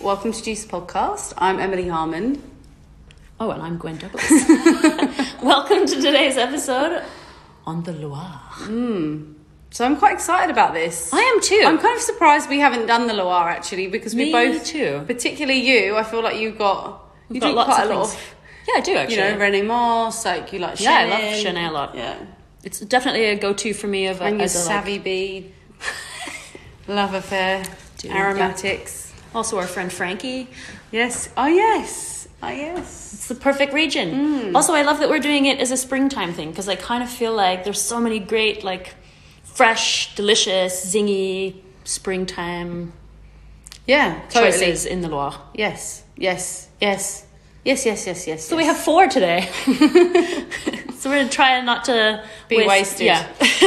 welcome to Juice Podcast. I'm Emily Harmon. Oh, and I'm Gwen Douglas. Welcome to today's episode on the Loire. So I'm quite excited about this. I am too. I'm kind of surprised we haven't done the Loire actually, because we both, too. Particularly you, I feel like you got do lots quite of a lot things. of, Yeah, I do actually. you know, René Mars, like you like Yeah, Chenin. I love Chenin a lot. Yeah. It's definitely a go-to for me. And your Savvy Bee, Love Affair, Aromatics. Yeah. Also our friend Frankie. Yes. Oh, yes. Oh, yes. It's the perfect region. Also, I love that we're doing it as a springtime thing, because I kind of feel like there's so many great, like, fresh, delicious, zingy springtime choices in the Loire. Yes. So We have 4 today. So we're going to try not to be wasted. Yeah.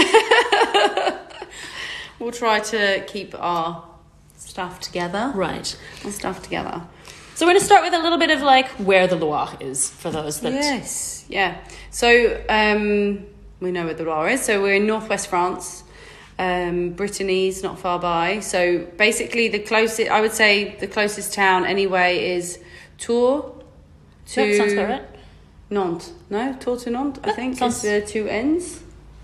We'll try to keep our stuff together. Right. Our stuff together. So we're going to start with a little bit of like where the Loire is for those that... Yes. Yeah. So we know where the Loire is. So we're in northwest France. Brittany's not far by. So basically the closest town anyway is Tours to... That sounds about right. Nantes. No? Tours to Nantes, I think, sounds... is the two ends.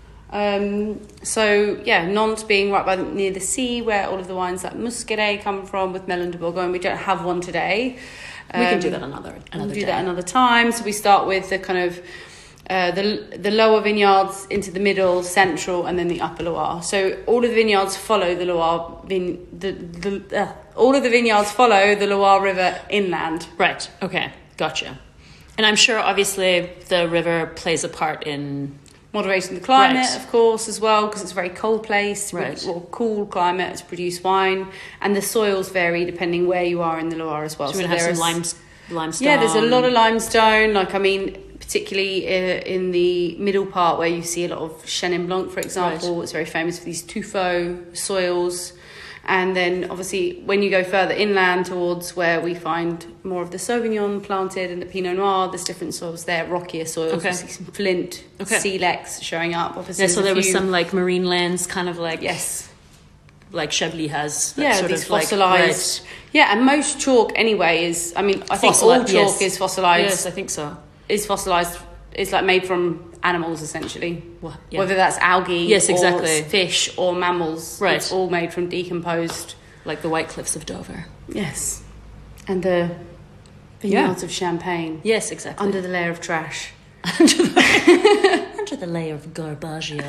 Nantes being right near the sea, where all of the wines like Muscadet come from, with Melon de Bourgogne. We don't have one today. We can do that another We'll do day. that another time. So we start with the kind of the lower vineyards into the middle, central, and then the upper Loire. So all of the vineyards follow the Loire. All of the vineyards follow the Loire River inland. Right. Okay. Gotcha. And I'm sure, obviously, the river plays a part in moderating the climate, right. Of course, as well, because it's a very cold place, right. Or cool climate to produce wine, and the soils vary depending where you are in the Loire as well. So we're going to have some limestone. Yeah, there's a lot of limestone. Particularly in the middle part where you see a lot of Chenin Blanc, for example. Right. It's very famous for these tuffeau soils. And then, obviously, when you go further inland towards where we find more of the Sauvignon planted and the Pinot Noir, there's different soils there, rockier soils. Okay. You see some flint, silex showing up. Obviously, yeah, so there was some, like, marine lands, kind of like... Yes. Like Chablis has. That sort these of fossilised... Like, yeah, and most chalk, anyway, is... I think all chalk is fossilised. Yes, I think so. Is fossilised... It's, like, made from animals, essentially. Well, yeah. Whether that's algae exactly. or fish or mammals. Right. It's all made from decomposed... Like the White Cliffs of Dover. Yes. And the vineyards of Champagne. Yes, exactly. Under the layer of trash. Under the layer of garbaggio.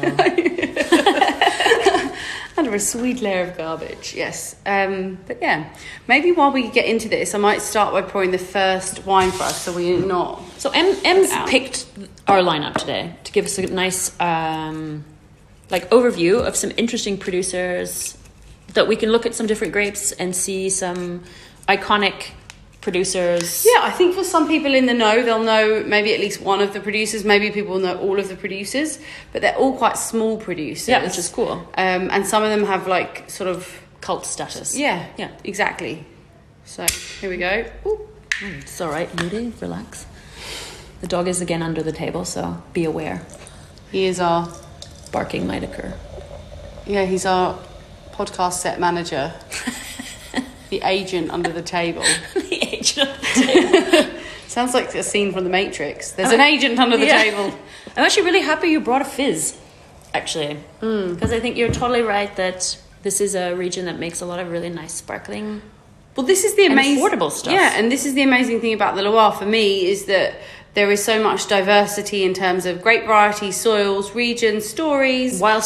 Under a sweet layer of garbage, yes. But yeah, maybe while we get into this, I might start by pouring the first wine for us, so we're not... So Em's picked our lineup today to give us a nice overview of some interesting producers, that we can look at some different grapes and see some iconic producers. Yeah, I think for some people in the know, they'll know maybe at least one of the producers. Maybe people know all of the producers, but they're all quite small producers. Yeah, which is cool. And some of them have like sort of cult status. Yeah, exactly. So here we go. Ooh. It's all right, Moody, relax. The dog is again under the table, so be aware. He is our... Barking might occur. Yeah, he's our podcast set manager. The agent under the table. The agent under the table. Sounds like a scene from The Matrix. There's an agent under the table. I'm actually really happy you brought a fizz, actually. Because I think you're totally right that this is a region that makes a lot of really nice sparkling... Well, this is the amazing... affordable stuff. Yeah, and this is the amazing thing about the Loire for me, is that there is so much diversity in terms of grape variety, soils, regions, stories, wine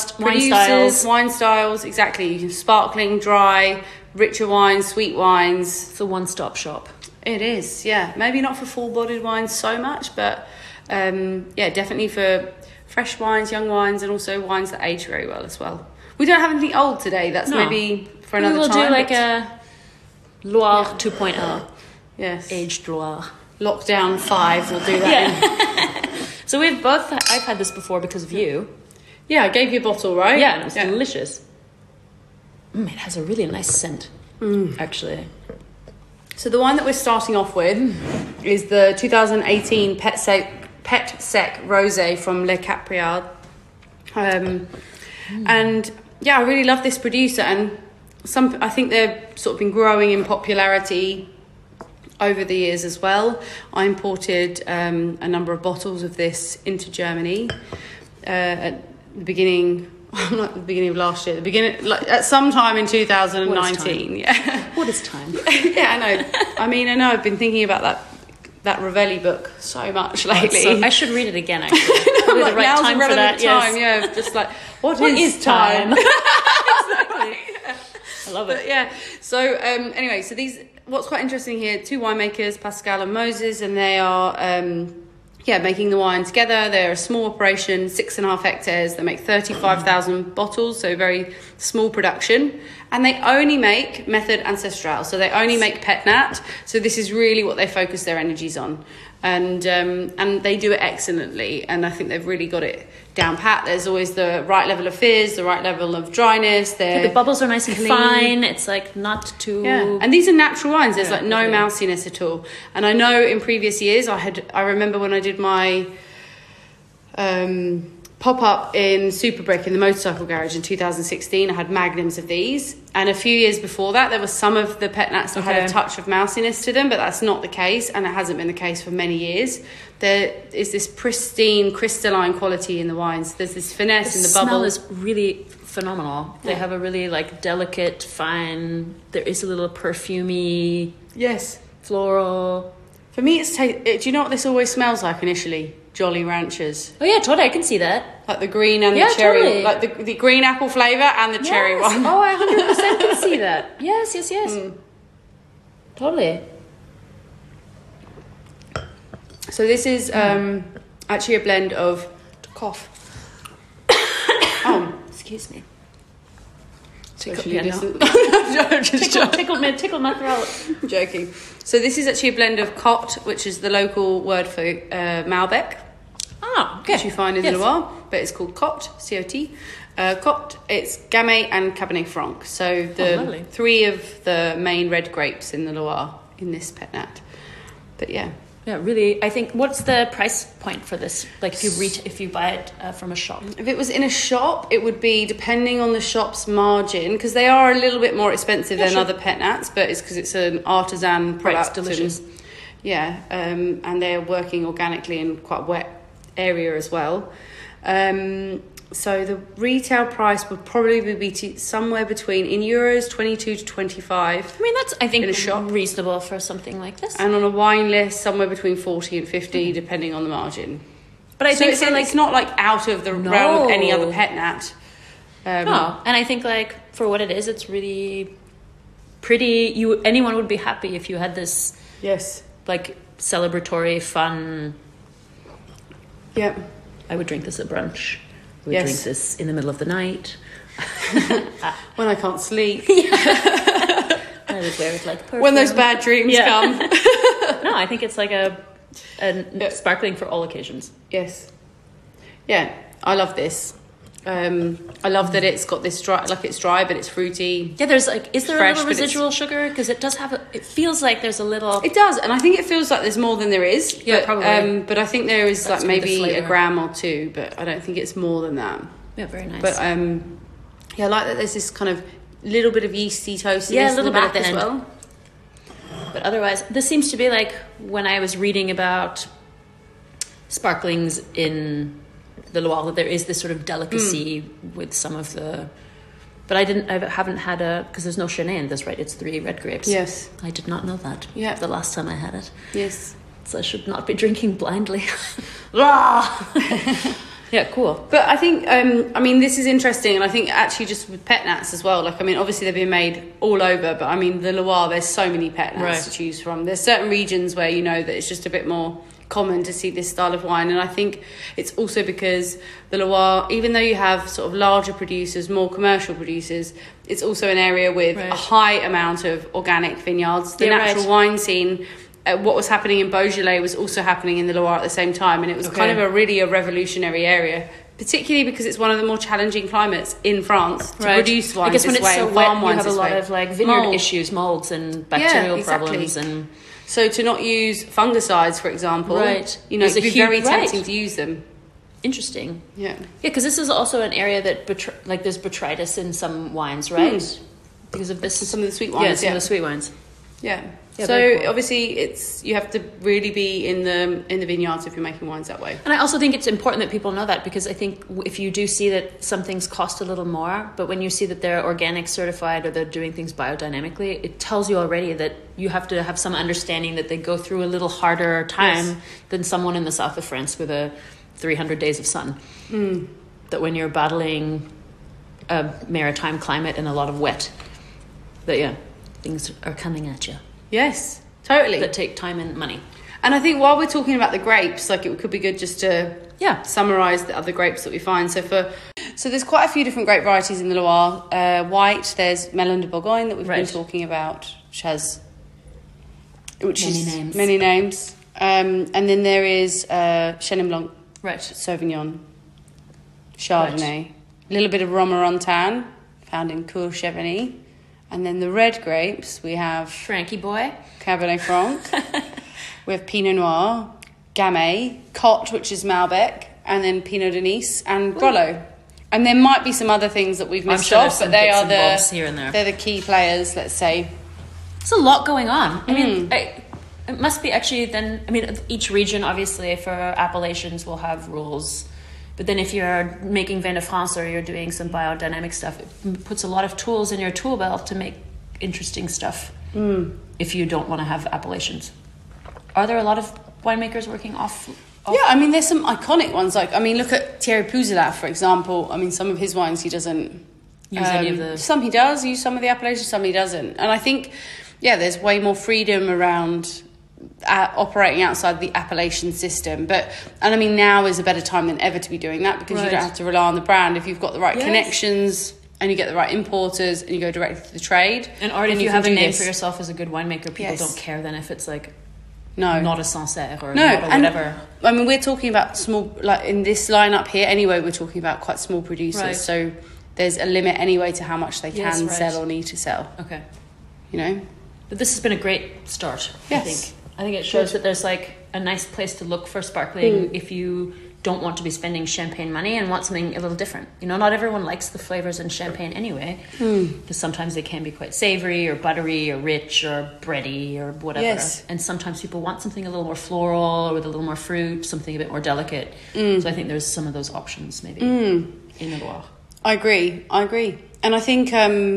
styles, exactly. Sparkling, dry, richer wines, sweet wines. It's a one-stop shop. It is, yeah. Maybe not for full-bodied wines so much, but definitely for fresh wines, young wines, and also wines that age very well as well. We don't have anything old today. That's maybe for another time. We will do like a Loire 2.0. Yes. Aged Loire. Lockdown 5, we'll do that. So I've had this before because of you. Yeah, I gave you a bottle, right? Yeah, and it was delicious. It has a really nice scent, actually. So the wine that we're starting off with is the 2018 Pet Sec Rosé from Le Capriard. And yeah, I really love this producer, and I think they've sort of been growing in popularity over the years as well. I imported a number of bottles of this into Germany at the beginning. Not the beginning of last year. At some time in 2019. Yeah. What is time? Yeah, I know. I know. I've been thinking about that Ravelli book so much lately. So I should read it again. Actually, probably the right now's time a for that. Time. Yes. Yeah, just like what is time? Exactly. I love it. But yeah. So anyway, so what's quite interesting here, 2 winemakers, Pascal and Moses, and they are making the wine together. They're a small operation, 6.5 hectares. They make 35,000 bottles, so very small production. And they only make Method Ancestral, so they only make Pet Nat. So this is really what they focus their energies on. And they do it excellently, and I think they've really got it down pat. There's always the right level of fizz, the right level of dryness. The bubbles are nice and fine. It's like not too... Yeah, and these are natural wines. There's like no mousiness at all. And I know in previous years, I remember when I did my pop-up in Superbrick in the motorcycle garage in 2016, I had magnums of these. And a few years before that, there was some of the Pet Nats that had a touch of mousiness to them, but that's not the case, and it hasn't been the case for many years. There is this pristine, crystalline quality in the wines. There's this finesse in the bubble. The smell is really phenomenal. They have a really like delicate, fine... There is a little perfumey... Yes. Floral... For me, do you know what this always smells like initially? Jolly Ranchers. Oh yeah, totally. I can see that. Like the green and the cherry. Totally. Like the green apple flavour and the cherry one. Oh, I 100% can see that. Yes. Totally. So this is actually a blend of... Cough. Excuse me. Tickled my throat. I'm joking. So this is actually a blend of Cot, which is the local word for Malbec. Oh, okay. Which you find in the Loire, but it's called Cot, C-O-T. Cot, it's Gamay and Cabernet Franc. So the 3 of the main red grapes in the Loire in this Pet Nat. But yeah. Yeah, really. I think, what's the price point for this? Like if you buy it from a shop? If it was in a shop, it would be depending on the shop's margin, because they are a little bit more expensive than other Pet Nats, but it's because it's an artisan product. Right, it's delicious. And they're working organically in quite a wet area as well. So the retail price would probably be somewhere between, in euros, 22 to 25. I mean, that's, I think, in a shop, reasonable for something like this. And on a wine list, somewhere between 40 and 50, depending on the margin. But I think it's not like out of the realm of any other Pet Nat. No, and I think like for what it is, it's really pretty. Anyone would be happy if you had this. Yes. Like celebratory, fun. Yep. I would drink this at brunch. We drink this in the middle of the night. When I can't sleep. I would wear it like perfume. When those bad dreams come. No, I think it's like a sparkling for all occasions. Yes. Yeah, I love this. I love that it's got this dry, like it's dry, but it's fruity. Yeah, there's like, is there a little residual sugar? Because it does have it feels like there's a little... It does, and I think it feels like there's more than there is. Yeah, but, probably. But I think there is like maybe a gram or 2, but I don't think it's more than that. Yeah, very nice. But I like that there's this kind of little bit of yeasty toastiness. Yeah, a little bit at the as end. well. But otherwise, this seems to be like when I was reading about sparklings in the Loire, there is this sort of delicacy with some of the... But I haven't had because there's no Chenin in this, right? It's 3 red grapes. Yes. I did not know that. Yeah. The last time I had it. Yes. So I should not be drinking blindly. Yeah, cool. But I think, this is interesting, and I think actually just with Pet Nats as well, obviously they've been made all over, but the Loire, there's so many Pet Nats to choose from. There's certain regions where that it's just a bit more common to see this style of wine, and I think it's also because the Loire, even though you have sort of larger producers, more commercial producers, it's also an area with a high amount of organic vineyards. The natural wine scene, what was happening in Beaujolais was also happening in the Loire at the same time, and it was kind of a revolutionary area, particularly because it's one of the more challenging climates in France to produce wines. I guess when it's so wet, you have a lot of vineyard issues, molds and bacterial problems, and so to not use fungicides, for example, it'd be very tempting to use them. Interesting. Yeah, because this is also an area that there's botrytis in some wines, right? because of this. Some of the sweet wines. Yeah, some of the sweet wines. Yeah. Yeah, so very cool. obviously you have to really be in the vineyards if you're making wines that way. And I also think it's important that people know that, because I think if you do see that some things cost a little more, but when you see that they're organic certified or they're doing things biodynamically, it tells you already that you have to have some understanding that they go through a little harder time than someone in the south of France with a 300 days of sun. That when you're battling a maritime climate and a lot of wet, that things are coming at you. Yes, totally. That take time and money. And I think while we're talking about the grapes, like it could be good just to summarise the other grapes that we find. So there's quite a few different grape varieties in the Loire. White, there's Melon de Bourgogne that we've been talking about, which has many names. And then there is Chenin Blanc, Sauvignon, Chardonnay, a little bit of Romorantin, found in Cour-Cheverny. And then the red grapes, we have... Frankie boy. Cabernet Franc. We have Pinot Noir, Gamay, Cotte, which is Malbec, and then Pinot de Nice, and Grollo. And there might be some other things that we've missed off, but they are here and there. They're the key players, let's say. There's a lot going on. I mean, it must be actually then... I mean, each region, obviously, for appellations will have rules. But then if you're making Vin de France or you're doing some biodynamic stuff, it puts a lot of tools in your tool belt to make interesting stuff if you don't want to have appellations. Are there a lot of winemakers working off? Yeah, I mean, there's some iconic ones. Like, I mean, look at Thierry Pouzelat, for example. I mean, some of his wines he doesn't use any of the... Some he does use some of the appellations, some he doesn't. And I think, there's way more freedom around... operating outside the appellation system, and I mean now is a better time than ever to be doing that, because you don't have to rely on the brand if you've got the right connections and you get the right importers and you go directly to the trade. And already if you have a name for yourself as a good winemaker, people don't care then if it's like not a Sancerre or not a whatever. I mean, we're talking about small, like in this lineup here anyway, we're talking about quite small producers, so there's a limit anyway to how much they can sell or need to sell. Okay. But this has been a great start. I think it shows that there's like a nice place to look for sparkling if you don't want to be spending champagne money and want something a little different. Not everyone likes the flavors in champagne anyway, because sometimes they can be quite savory or buttery or rich or bready or whatever. Yes. And sometimes people want something a little more floral or with a little more fruit, something a bit more delicate. So I think there's some of those options maybe in the Loire. I agree. And I think...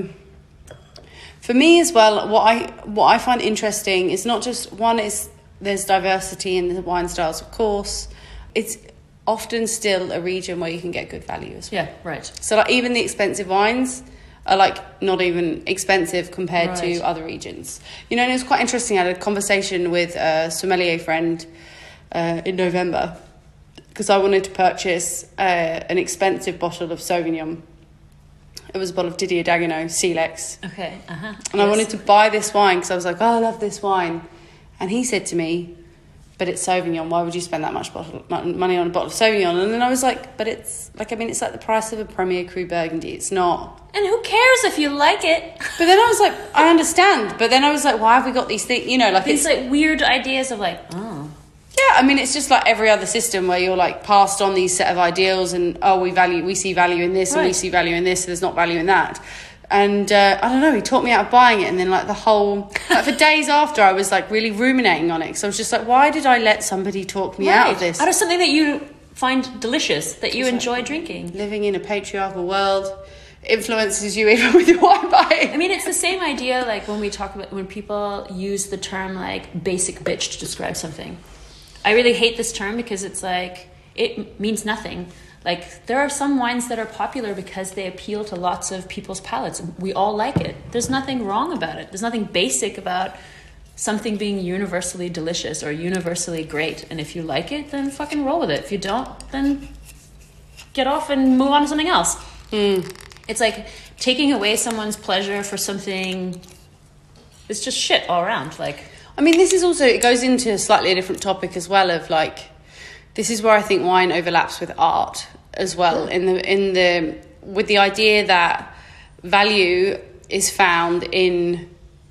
for me as well, what I find interesting is not just there's diversity in the wine styles, of course. It's often still a region where you can get good value as well. Yeah, right. So like even the expensive wines are like not even expensive compared to other regions. And it was quite interesting. I had a conversation with a sommelier friend in November because I wanted to purchase an expensive bottle of Sauvignon. It was a bottle of Didier Dagenau, Silex. Okay, And I wanted to buy this wine because I was like, I love this wine. And he said to me, but it's Sauvignon. Why would you spend that much money on a bottle of Sauvignon? And then I was like, but it's like the price of a Premier Cru Burgundy. It's not. And who cares if you like it? But then I was like, I understand. But then I was like, why have we got these things? These like weird ideas of like, Yeah, I mean, it's just like every other system where you're like passed on these set of ideals and, we see value in this and we see value in this, so there's not value in that. And I don't know, he talked me out of buying it. And then like the whole, for days after, I was like really ruminating on it. So I was just like, why did I let somebody talk me out of this? Out of something that you find delicious, that you enjoy drinking. Living in a patriarchal world influences you even with your wine buying. I mean, it's the same idea like when people use the term like basic bitch to describe something. I really hate this term because it's like, it means nothing. Like, there are some wines that are popular because they appeal to lots of people's palates. We all like it. There's nothing wrong about it. There's nothing basic about something being universally delicious or universally great. And if you like it, then fucking roll with it. If you don't, then get off and move on to something else. It's like taking away someone's pleasure for something. It's just shit all around. Like, I mean, this is also, it goes into slightly a different topic as well of like, this is where I think wine overlaps with art as well, with the idea that value is found in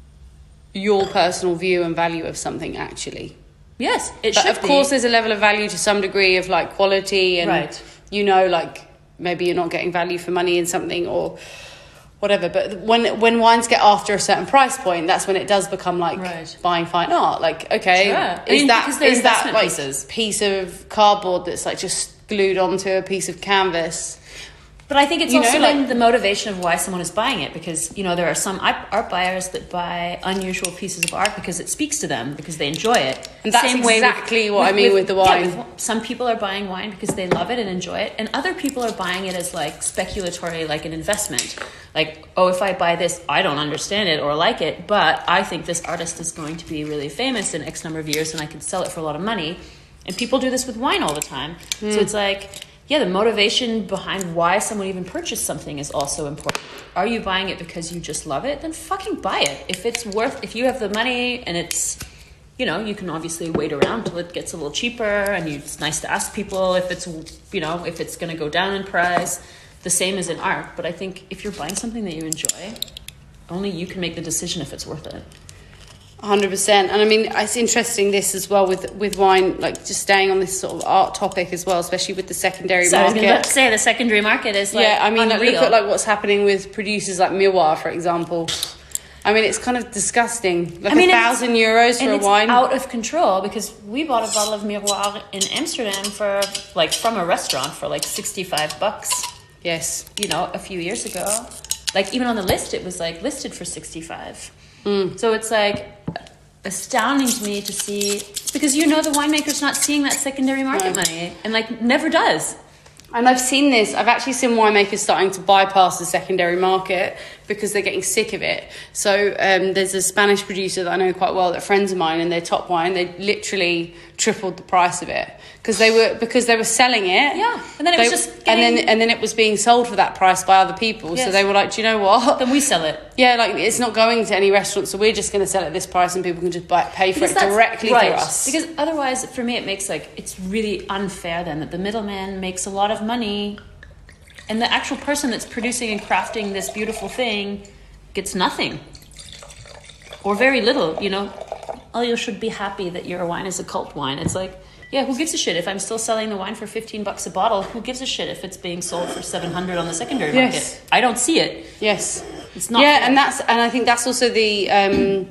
your personal view and value of something actually. Yes, it but should of course there's a level of value to some degree of like quality and like maybe you're not getting value for money in something or whatever. But when wines get after a certain price point, that's when it does become like buying fine art. Like, okay, is that like pieces. Piece of cardboard that's like just glued onto a piece of canvas? But I think it's also like the motivation of why someone is buying it, because, you know, there are some art buyers that buy unusual pieces of art because it speaks to them, because they enjoy it. And that's exactly what I mean with the wine. Yeah, some people are buying wine because they love it and enjoy it, and other people are buying it as like speculatory, like an investment. Like, oh, if I buy this, I don't understand it or like it, but I think this artist is going to be really famous in X number of years and I can sell it for a lot of money. And people do this with wine all the time. So it's like... yeah, the motivation behind why someone even purchased something is also important. Are you buying it because you just love it? Then fucking buy it. If you have the money and it's, you know, you can obviously wait around till it gets a little cheaper, and it's nice to ask people if it's, you know, if it's going to go down in price. The same as in art. But I think if you're buying something that you enjoy, only you can make the decision if it's worth it. 100%. And I mean, it's interesting this as well with wine, like just staying on this sort of art topic as well, especially with the secondary market. I was going to say the secondary market is like like, look at like what's happening with producers like Miroir, for example. I mean, it's kind of disgusting. Like, I mean, €1,000 for a wine. It's out of control, because we bought a bottle of Miroir in Amsterdam for like from a restaurant for like $65. Yes. You know, a few years ago. Like even on the list, it was like listed for 65. So it's like astounding to me to see, because you know the winemaker's not seeing that secondary market money, and like never does. And I've seen this. I've actually seen winemakers starting to bypass the secondary market because they're getting sick of it. So there's a Spanish producer that I know quite well, that friends of mine, and their top wine, they literally tripled the price of it because they were selling it. Yeah, and then it was just getting... and then it was being sold for that price by other people. Yes. So they were like, do you know what? Then we sell it. Yeah, like it's not going to any restaurant, so we're just going to sell it at this price, and people can just pay for it directly through us. Because otherwise, for me, it makes like it's really unfair then that the middleman makes a lot of money, and the actual person that's producing and crafting this beautiful thing gets nothing or very little. You know, oh, you should be happy that your wine is a cult wine. It's like, yeah, who gives a shit if I'm still selling the wine for $15 a bottle? Who gives a shit if it's being sold for $700 on the secondary market? I don't see it. Yes, it's not. Yeah, fair. and I think that's also the.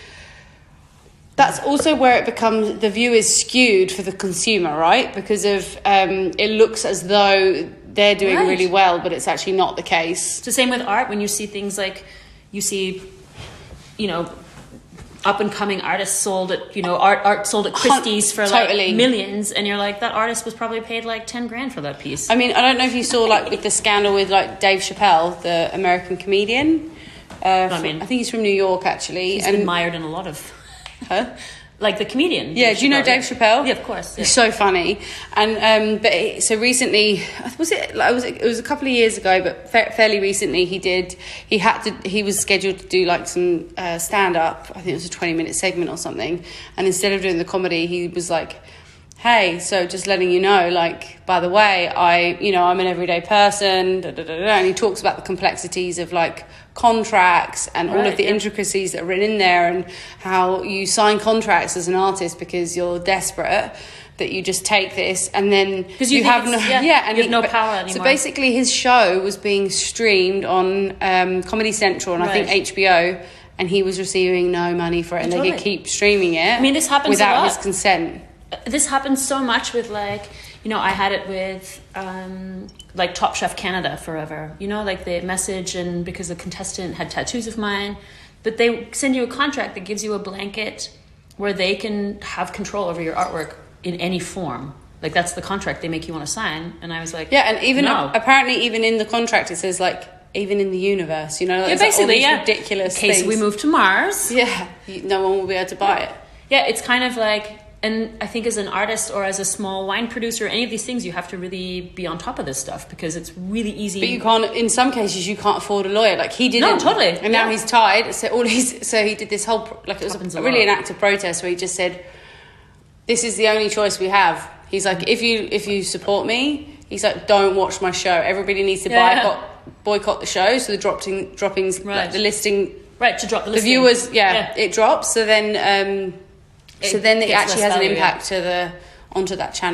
That's also where it becomes, the view is skewed for the consumer, right? Because of it looks as though they're doing really well, but it's actually not the case. It's the same with art. When you see things like, you see, you know, up and coming artists sold at, you know, art sold at Christie's for like millions, and you're like, that artist was probably paid like $10,000 for that piece. I mean, I don't know if you saw like with the scandal with like Dave Chappelle, the American comedian. I think he's from New York actually. He's been mired in a lot of... Huh? Like the comedian. Yeah, do you know Dave Chappelle? Yeah, of course. Yeah. He's so funny. And so recently, it was a couple of years ago, but fairly recently he was scheduled to do like some stand up. I think it was a 20-minute segment or something. And instead of doing the comedy, he was like, hey, so just letting you know, like, by the way, I'm an everyday person, and he talks about the complexities of like contracts and all of the intricacies that are written in there, and how you sign contracts as an artist because you're desperate, that you just take this and then you have no power anymore. So basically his show was being streamed on Comedy Central and I think HBO, and he was receiving no money for it, and they could keep streaming it. I mean, this happens without his consent. This happens so much with like, you know, I had it with like Top Chef Canada forever, you know, like the message, and because the contestant had tattoos of mine, but they send you a contract that gives you a blanket where they can have control over your artwork in any form. Like that's the contract they make you want to sign. And I was like, yeah, and even apparently even in the contract it says like, even in the universe, you know, like, basically all these ridiculous in case things. We move to Mars, no one will be able to buy it. Yeah, it's kind of like, and I think as an artist or as a small wine producer, any of these things, you have to really be on top of this stuff because it's really easy. But you can't, in some cases, you can't afford a lawyer. Like he didn't. No, totally. And now he's tied. So he did this whole, like it was really an act of protest where he just said, this is the only choice we have. He's like, if you support me, he's like, don't watch my show. Everybody needs to boycott the show. So the droppings, like the listing. Right, to drop the listing. The viewers, it drops. So then... it actually has an impact onto that channel.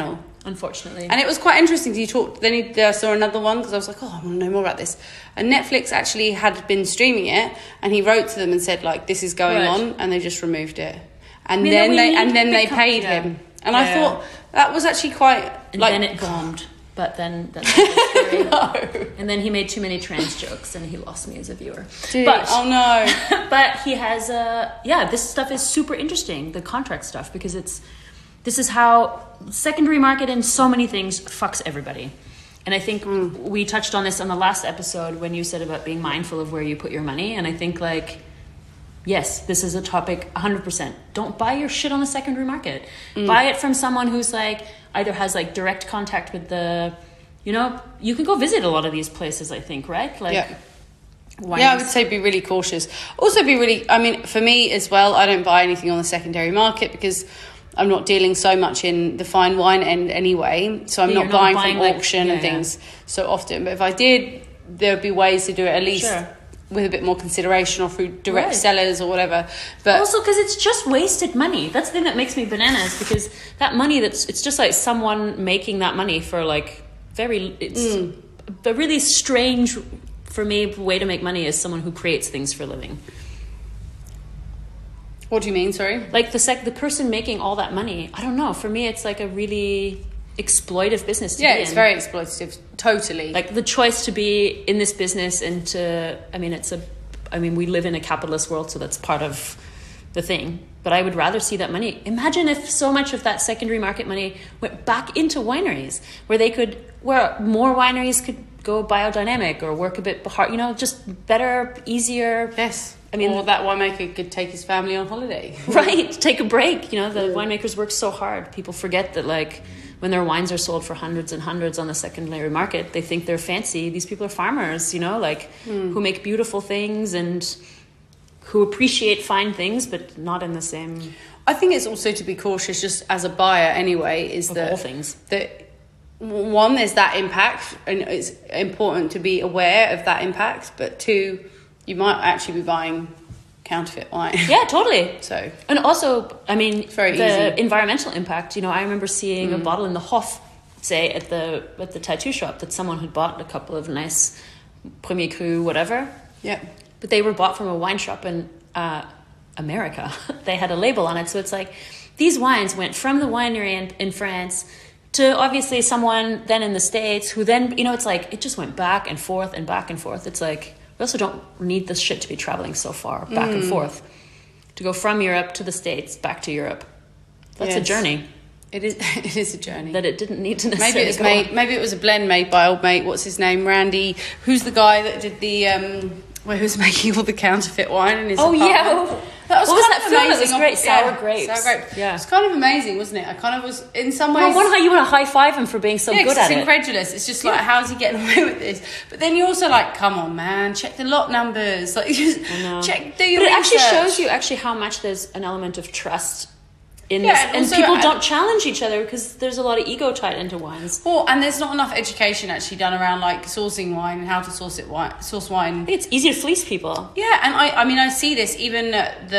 unfortunately. And it was quite interesting. I saw another one because I was like, oh, I want to know more about this. And Netflix actually had been streaming it, and he wrote to them and said, like, this is going on, and they just removed it. And then they paid him. And I thought that was actually quite... And then it bombed. But then that's another story. No. And then he made too many trans jokes and he lost me as a viewer. Oh no. But he has this stuff is super interesting, the contract stuff, because this is how secondary market in so many things fucks everybody. And I think we touched on this on the last episode when you said about being mindful of where you put your money. And I think, like, yes, this is a topic 100%. Don't buy your shit on the secondary market. Buy it from someone who's like either has like direct contact with you can go visit a lot of these places, I think, right? Like, I would say be really cautious. Also for me as well, I don't buy anything on the secondary market because I'm not dealing so much in the fine wine end anyway. So I'm not buying from auction and things so often. But if I did, there would be ways to do it at least with a bit more consideration or through direct sellers or whatever. But also because it's just wasted money. That's the thing that makes me bananas, because that money it's just like someone making that money for like a really strange, for me, way to make money is someone who creates things for a living. What do you mean, sorry? Like the person making all that money, I don't know, for me it's like a really exploitive business to be in. Yeah, it's very exploitative, totally. Like the choice to be in this business and we live in a capitalist world, so that's part of the thing. But I would rather see that money. Imagine if so much of that secondary market money went back into wineries, where more wineries could go biodynamic or work a bit hard, just better, easier. Yes. Or that winemaker could take his family on holiday. Right, take a break. The winemakers work so hard. People forget that, like, when their wines are sold for hundreds and hundreds on the secondary market, they think they're fancy. These people are farmers, who make beautiful things and who appreciate fine things, but not in the same... I think it's also to be cautious, just as a buyer anyway, all things. That one, there's that impact, and it's important to be aware of that impact, but two, you might actually be buying counterfeit wine. Yeah, totally. So, and also, it's very the easy. Environmental impact. I remember seeing a bottle in the Hof, say at the tattoo shop, that someone had bought a couple of nice Premier Cru, whatever. Yeah. But they were bought from a wine shop in America. They had a label on it, so it's like these wines went from the winery in France to obviously someone then in the States, who then it's like it just went back and forth and back and forth. It's like, we also don't need this shit to be traveling so far back and forth, to go from Europe to the States back to Europe. That's a journey. It is a journey that it didn't need to necessarily maybe it was a blend made by old mate, what's his name, Randy, who's the guy that did the who's making all the counterfeit wine in his apartment. That was that film? It was great. Sour grapes. Yeah, it's kind of amazing, wasn't it? I kind of was, in some ways... Well, you want to high-five him for being so good at it. It's incredulous. It's just like, how's he getting away with this? But then you're also like, come on, man, check the lot numbers. Like, just check, do your research. It actually shows you how much there's an element of trust in this, and people don't challenge each other because there's a lot of ego tied into wines. And there's not enough education actually done around like sourcing wine and how to source wine. I think it's easier to fleece people. Yeah, and I see this even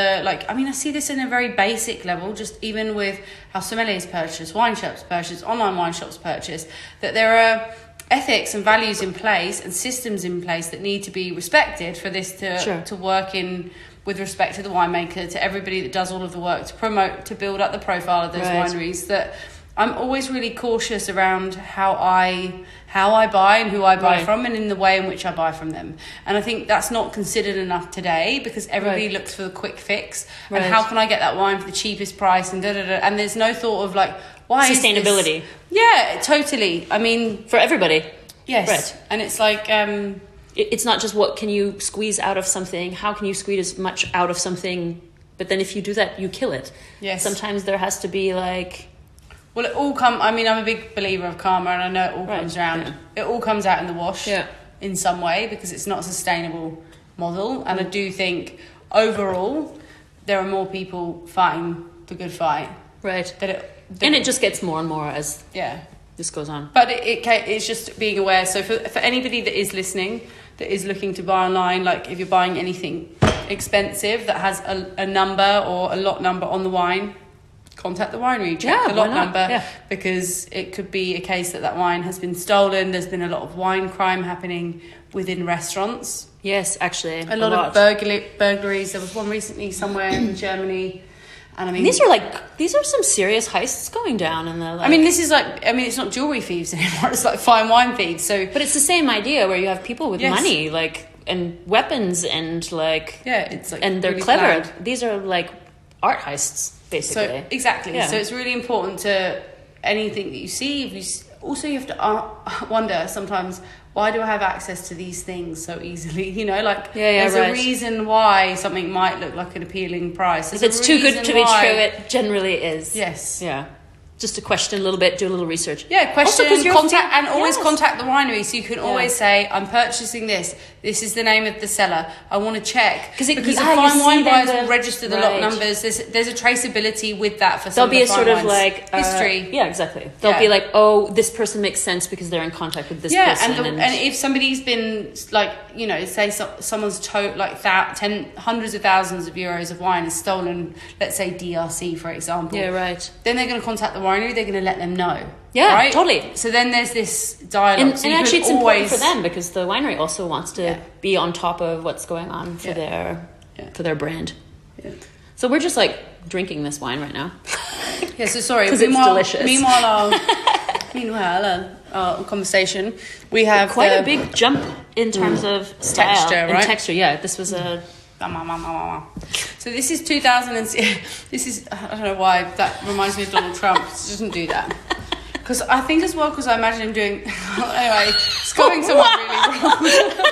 I see this in a very basic level, just even with how sommeliers purchase, wine shops purchase, online wine shops purchase, that there are ethics and values in place and systems in place that need to be respected for this to work in, with respect to the winemaker, to everybody that does all of the work to promote, to build up the profile of those wineries. That I'm always really cautious around how I buy and who I buy from, and in the way in which I buy from them. And I think that's not considered enough today, because everybody looks for the quick fix and how can I get that wine for the cheapest price and and there's no thought of like, why sustainability. Yeah, totally. I mean, for everybody. Yes. Right. And it's like it's not just what can you squeeze out of something, how can you squeeze as much out of something, but then if you do that, you kill it. Yes. Sometimes there has to be like... Well, it all I'm a big believer of karma, and I know it all comes around. Yeah. It all comes out in the wash in some way, because it's not a sustainable model. And I do think overall there are more people fighting the good fight. Right. And it just gets more and more as this goes on. But it's just being aware. So for anybody that is listening, that is looking to buy online, like if you're buying anything expensive that has a number or a lot number on the wine, contact the winery, check the lot number, because it could be a case that wine has been stolen. There's been a lot of wine crime happening within restaurants. Yes, actually. A lot of burglaries. There was one recently somewhere in Germany. And I mean, these are some serious heists going down, and I mean, this is it's not jewelry thieves anymore. It's like fine wine thieves. So, but it's the same idea where you have people with money, and weapons, and it's and they're really clever. Planned. These are like art heists, basically. So exactly. Yeah. So it's really important to anything that you see. Also, you have to wonder sometimes, why do I have access to these things so easily? There's a reason why something might look like an appealing price. If it's too good to be true, it generally is. Yes. Yeah. Just to question a little bit, do a little research. Yeah, question, contact, and always contact the winery. So you can always say, I'm purchasing this. This is the name of the seller. I want to check. Because the fine wine buyers will register the lot numbers. There's a traceability with that for some of the fine wines. History. Yeah, exactly. They'll be like, oh, this person makes sense because they're in contact with this person. And if somebody's been, say someone's hundreds of thousands of euros of wine is stolen, let's say DRC, for example. Yeah, right. Then they're going to contact the winery, they're going to let them know. Yeah, right? Totally. So then there's this dialogue. And actually it's important for them because the winery also wants to be on top of what's going on for their brand. Yeah. So we're just drinking this wine right now. Yeah, so sorry. Because it's delicious. Meanwhile, our conversation, we have quite a big jump in terms of style texture, right? And texture, yeah. This was a... So this is 2006. This is, I don't know why that reminds me of Donald Trump. Doesn't do that. Because I think as well, because I imagine him doing... Anyway, it's going somewhere really wrong.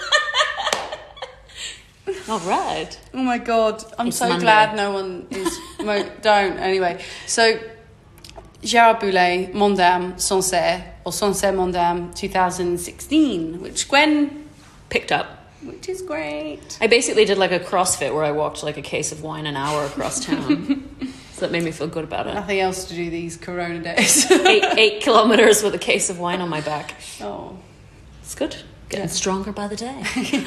All right. Oh my God. I'm so glad no one is... don't. Anyway. So, Gérard Boulet, Mondam, Sancerre, or Sancerre Mondam 2016, which Gwen picked up. Which is great. I basically did a CrossFit where I walked a case of wine an hour across town. So that made me feel good about it. Nothing else to do these Corona days. 8 kilometers with a case of wine on my back. Oh. It's good. Getting stronger by the day.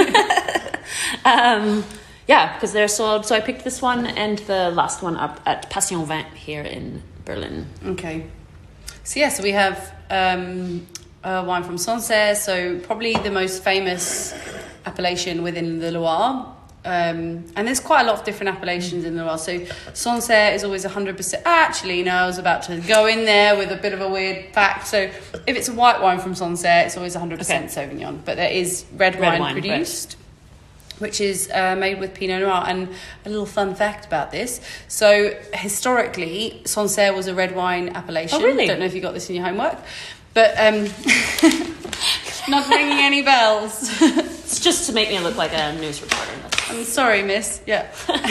Because they're sold. So I picked this one and the last one up at Passion Vin here in Berlin. Okay. So we have wine from Sancerre. So probably the most famous appellation within the Loire. And there's quite a lot of different appellations in the Loire. So Sancerre is always 100%. Actually, no, I was about to go in there with a bit of a weird fact. So if it's a white wine from Sancerre, it's always 100% Sauvignon. But there is red wine produced, which is made with Pinot Noir. And a little fun fact about this. So historically, Sancerre was a red wine appellation. Oh, really? I don't know if you got this in your homework. But not ringing any bells. It's just to make me look like a news reporter. I'm sorry, miss. Yeah.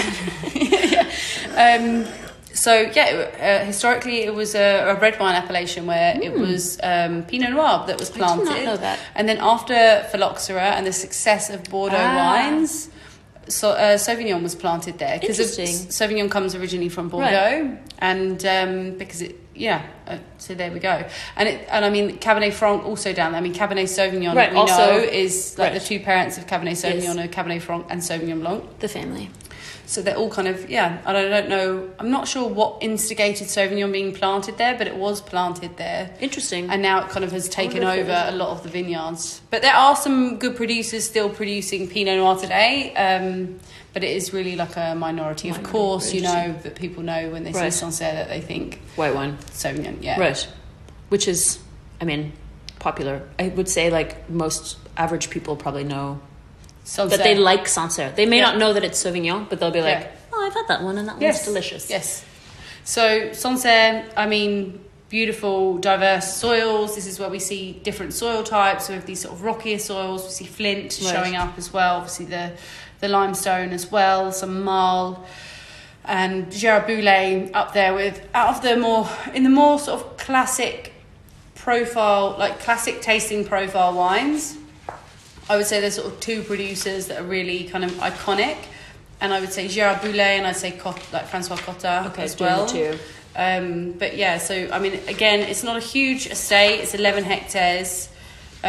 Historically it was a red wine appellation where it was Pinot Noir that was planted. I did not know that. And then after Phylloxera and the success of Bordeaux wines, Sauvignon was planted there. Because Sauvignon comes originally from Bordeaux. Right. And because it... so there we go. And I mean, Cabernet Franc also down there. I mean, Cabernet Sauvignon, we know, is the two parents of Cabernet Sauvignon are Cabernet Franc and Sauvignon Blanc. The family. So they're all kind of, and I don't know, I'm not sure what instigated Sauvignon being planted there, but it was planted there. Interesting. And now it kind of has taken over a lot of the vineyards. But there are some good producers still producing Pinot Noir today. But it is really a minority. Of course, that people know when they see Sancerre that they think... White wine. Sauvignon, yeah. Right. Which is, popular. I would say, most average people probably know Sancerre. That they like Sancerre. They may not know that it's Sauvignon, but they'll be like, oh, I've had that one and that one's delicious. Yes. So Sancerre, beautiful, diverse soils. This is where we see different soil types. So we have these sort of rockier soils. We see flint showing up as well. Obviously the limestone as well, some marl, and Gérard Boulet up there in the more sort of classic profile, classic tasting profile wines. I would say there's sort of two producers that are really kind of iconic, and I would say Gérard Boulet and I'd say Francois Cotta as well. Two. But again, it's not a huge estate. It's 11 hectares.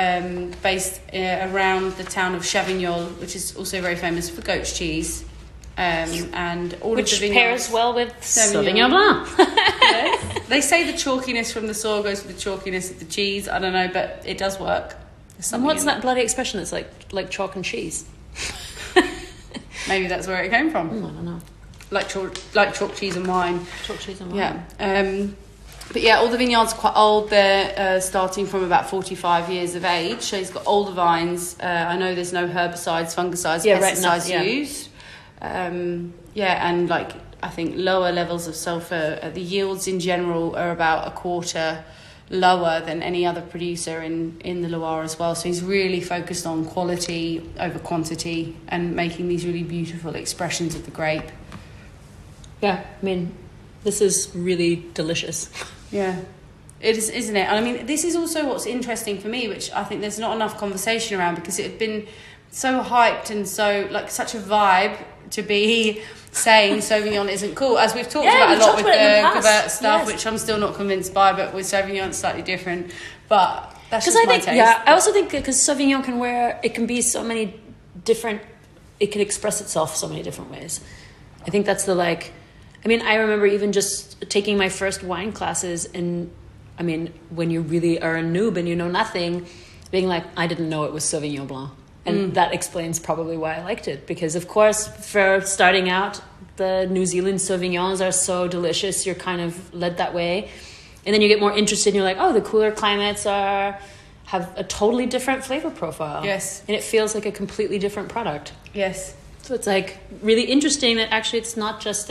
Based around the town of Chavignol, which is also very famous for goat's cheese. and all which of the vineyards pairs well with Sauvignon Blanc. Yes. They say the chalkiness from the soil goes with the chalkiness of the cheese. I don't know, but it does work. And what's that bloody expression that's like chalk and cheese? Maybe that's where it came from. I don't know. Like chalk, cheese and wine. Chalk, cheese and wine. Yeah. But yeah, all the vineyards are quite old. They're starting from about 45 years of age. So he's got older vines. I know there's no herbicides, fungicides, pesticides used. And like I think lower levels of sulfur. The yields in general are about a quarter lower than any other producer in the Loire as well. So he's really focused on quality over quantity and making these really beautiful expressions of the grape. Yeah, I mean, this is really delicious. Yeah, it is, isn't it? And I mean, this is also what's interesting for me, which I think there's not enough conversation around, because it had been so hyped and so like such a vibe to be saying Sauvignon isn't cool, as we've talked about a lot with the Cuvert stuff, which I'm still not convinced by, but with Sauvignon it's slightly different. But that's just my taste. Yeah, I also think because Sauvignon can be so many different, it can express itself so many different ways. I think that's I remember even just taking my first wine classes, and I mean, when you really are a noob and you know nothing, being like, I didn't know it was Sauvignon Blanc. And that explains probably why I liked it. Because, of course, for starting out, the New Zealand Sauvignons are so delicious. You're kind of led that way. And then you get more interested and you're like, oh, the cooler climates have a totally different flavor profile. Yes. And it feels like a completely different product. Yes. So it's like really interesting that actually it's not just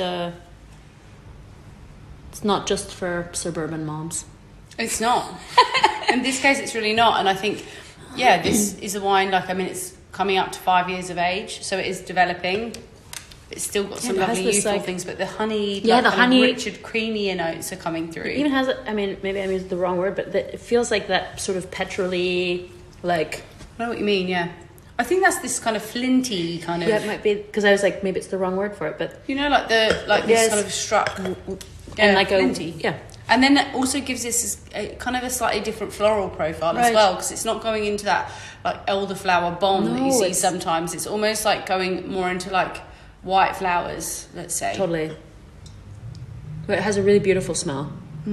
for suburban moms. It's not. In this case, it's really not. And I think... yeah, this is a wine, it's coming up to 5 years of age, so it is developing. It's still got some lovely youthful things, but the honey, the honey, Richard creamier notes are coming through. It even has, maybe I used the wrong word, but it feels like that sort of petrol-y, like... I know what you mean, yeah. I think that's this kind of flinty kind of... yeah, it might be, because I was like, maybe it's the wrong word for it, but... you know, this kind of struck... and like flinty. Yeah. And then it also gives this kind of a slightly different floral profile as well, because it's not going into that like elderflower bomb that you see sometimes. It's almost like going more into like white flowers, let's say. Totally. But it has a really beautiful smell.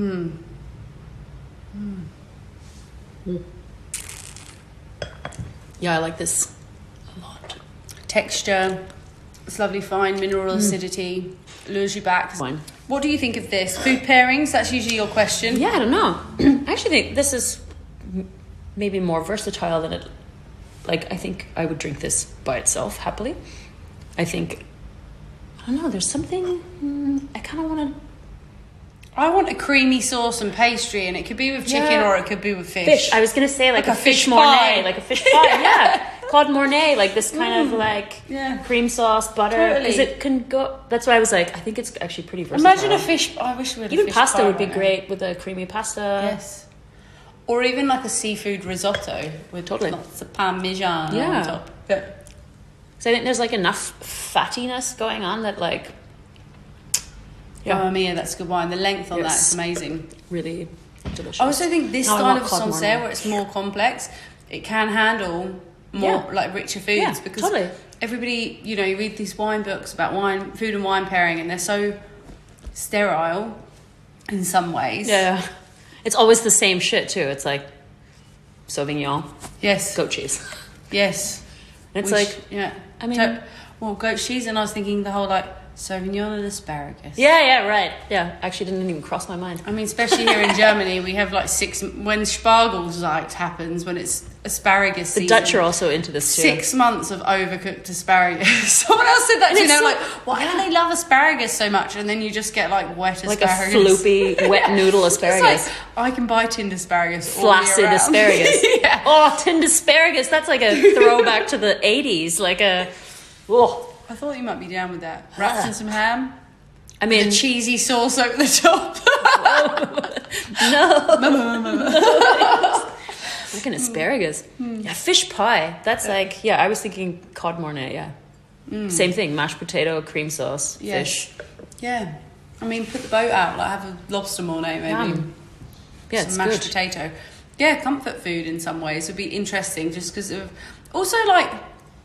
Yeah, I like this a lot. Texture, it's lovely fine mineral acidity, lures you back. Fine. What do you think of this? Food pairings, that's usually your question. Yeah, I don't know. I actually think this is maybe more versatile than it... like, I think I would drink this by itself happily. I think... I don't know, there's something... I kind of want to... I want a creamy sauce and pastry, and it could be with chicken or it could be with fish. I was going to say like a fish pie. mornay, like a fish pie, yeah. Cod mornay, like this kind of like cream sauce, butter. Because it can go... that's why I was like, I think it's actually pretty versatile. Imagine a fish... I wish we had even a fish pasta pie would be great with a creamy pasta. Yes. Or even like a seafood risotto with lots of parmesan on top. Yeah. So I think there's like enough fattiness going on that like... Mamma Mia, that's a good wine. The length on that is amazing. Really delicious. I also think this style of Sancerre, where it's more complex, it can handle more like richer foods, because everybody, you read these wine books about food and wine pairing, and they're so sterile in some ways. Yeah. It's always the same shit too. It's like Sauvignon. Yes. Goat cheese. Yes. It's goat cheese, and I was thinking the whole Sauvignon and asparagus. Yeah, right. Yeah, actually didn't even cross my mind. I mean, especially here in Germany, we have when Spargelzeit happens, when it's asparagus season. The Dutch are also into this too. 6 months of overcooked asparagus. Someone else said that, why do they love asparagus so much? And then you just get wet like asparagus. Like a floopy, wet noodle asparagus. It's I can buy tinned asparagus Flaccid asparagus. Yeah. Oh, tinned asparagus. That's like a throwback to the 80s. I thought you might be down with that. Wrapped in some ham. I mean... the cheesy sauce over the top. No. Like an asparagus. Yeah, fish pie. That's I was thinking cod mornay, Same thing, mashed potato, cream sauce, fish. Yeah. I mean, put the boat out, have a lobster mornay maybe. Yeah, some mashed potato. Yeah, comfort food in some ways would be interesting, just because of... also,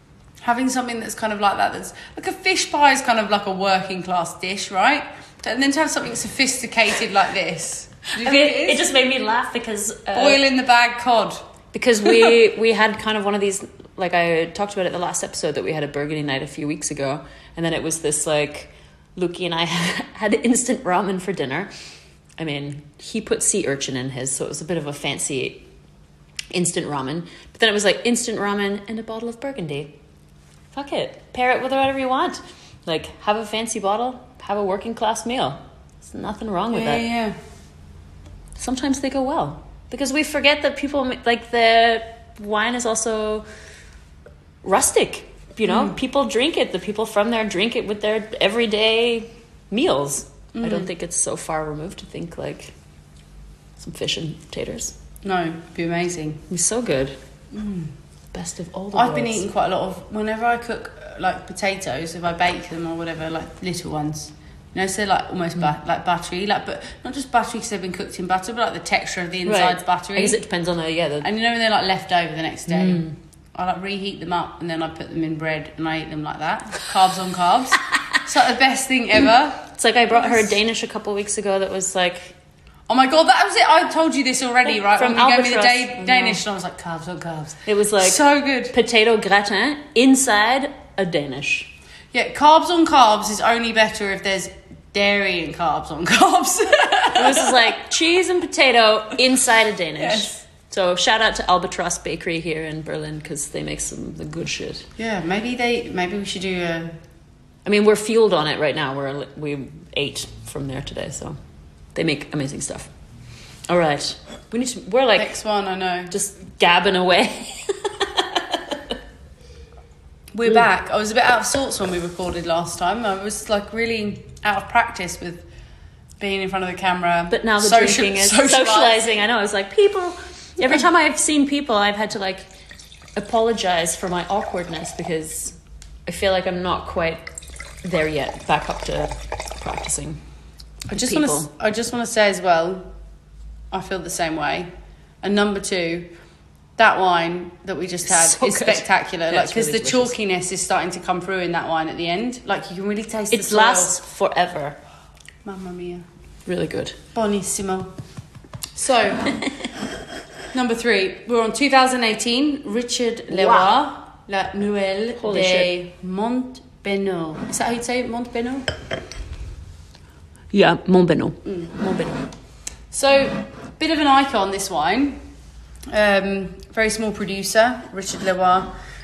having something that's kind of like that, that's like a fish pie is kind of like a working class dish, right? And then to have something sophisticated like this. It just made me laugh because... boil in the bag cod. Because we had kind of one of these, like I talked about it the last episode, that we had a burgundy night a few weeks ago. And then it was this like, Luki and I had instant ramen for dinner. I mean, he put sea urchin in his, so it was a bit of a fancy instant ramen. But then it was like instant ramen and a bottle of burgundy. Fuck it. Pair it with whatever you want. Like, have a fancy bottle, have a working class meal. There's nothing wrong with that. Yeah. Sometimes they go well. Because we forget that people, like, the wine is also rustic. You know, people drink it. The people from there drink it with their everyday meals. I don't think it's so far removed to think, like, some fish and taters. No, it'd be amazing. It's so good. Best of all the I've been worlds. eating quite a lot of, whenever I cook like potatoes, if I bake them or whatever, like little ones, you know, so they're like almost like buttery, like, but not just buttery because they've been cooked in butter, but like the texture of the inside's buttery. I guess it depends on the and you know when they're like left over the next day, I like reheat them up and then I put them in bread and I eat them like that. Carbs on carbs. It's like the best thing ever. It's like I brought her a Danish a couple of weeks ago that was like... Oh my God, that was it. I told you this already, right? From when we gave me the Albatross. Danish and I was like, carbs on carbs. It was like... so good. Potato gratin inside a Danish. Yeah, carbs on carbs is only better if there's dairy and carbs on carbs. This is like cheese and potato inside a Danish. Yes. So shout out to Albatross Bakery here in Berlin because they make the good shit. Yeah, maybe we should do a... I mean, we're fueled on it right now. We ate from there today, so they make amazing stuff. All right, we're like Next one, I know. just gabbing away. We're back. I was a bit out of sorts when we recorded last time. I was like really out of practice with being in front of the camera. But now the drinking is socializing. I know. It's like people. Every time I've seen people, I've had to like apologize for my awkwardness because I feel like I'm not quite there yet. Back up to practicing. I just want to say as well, I feel the same way. And number two, that wine that we just had is spectacular. Yeah, like because really the chalkiness is starting to come through in that wine at the end. Like you can really taste it the soil. lasts forever. Mamma mia. Really good. Bonissimo. So, number three, we're on 2018. Richard Leroy, La Noël de Montbeno. Is that how you say it? Montbeno? Yeah, Montbeno. Montbeno. So, bit of an icon, this wine. Very small producer, Richard Leroy.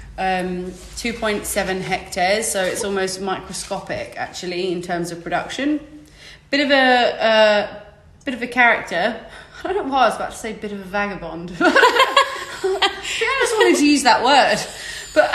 2.7 hectares, so it's almost microscopic actually in terms of production. Bit of a character. I don't know why I was about to say bit of a vagabond. I just wanted to use that word, but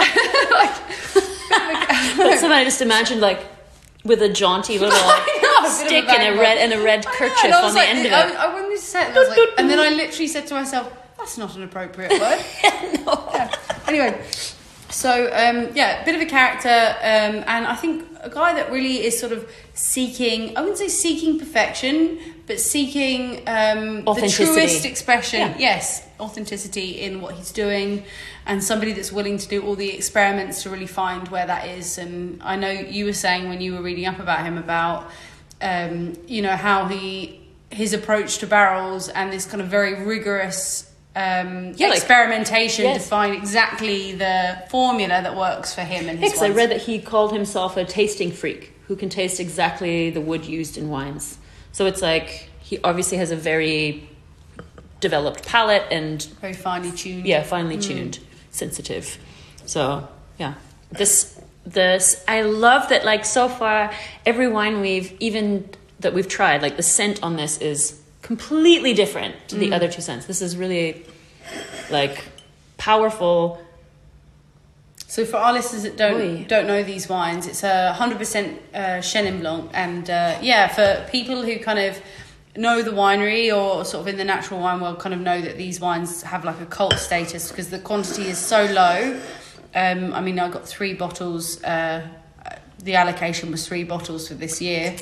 But somebody just imagined like with a jaunty little stick and a red kerchief on the end of it. I wanted to say it, and, I was like, and then I literally said to myself, "That's not an appropriate word." No. Yeah. Anyway. So, bit of a character, and I think a guy that really is sort of seeking, I wouldn't say seeking perfection, but seeking the truest expression. Yeah. Yes, authenticity in what he's doing, and somebody that's willing to do all the experiments to really find where that is. And I know you were saying when you were reading up about him about, how his approach to barrels and this kind of very rigorous experimentation to find exactly the formula that works for him and his wines. I read that he called himself a tasting freak who can taste exactly the wood used in wines. So it's like he obviously has a very developed palate and very finely tuned. Yeah, finely tuned, sensitive. So yeah, this I love that. Like so far, every wine that we've tried, like the scent on this is completely different to the other two scents. This is really like powerful. So for our listeners that don't know these wines, it's 100% Chenin Blanc, and for people who kind of know the winery or sort of in the natural wine world, kind of know that these wines have like a cult status because the quantity is so low. I got 3 bottles. The allocation was 3 bottles for this year.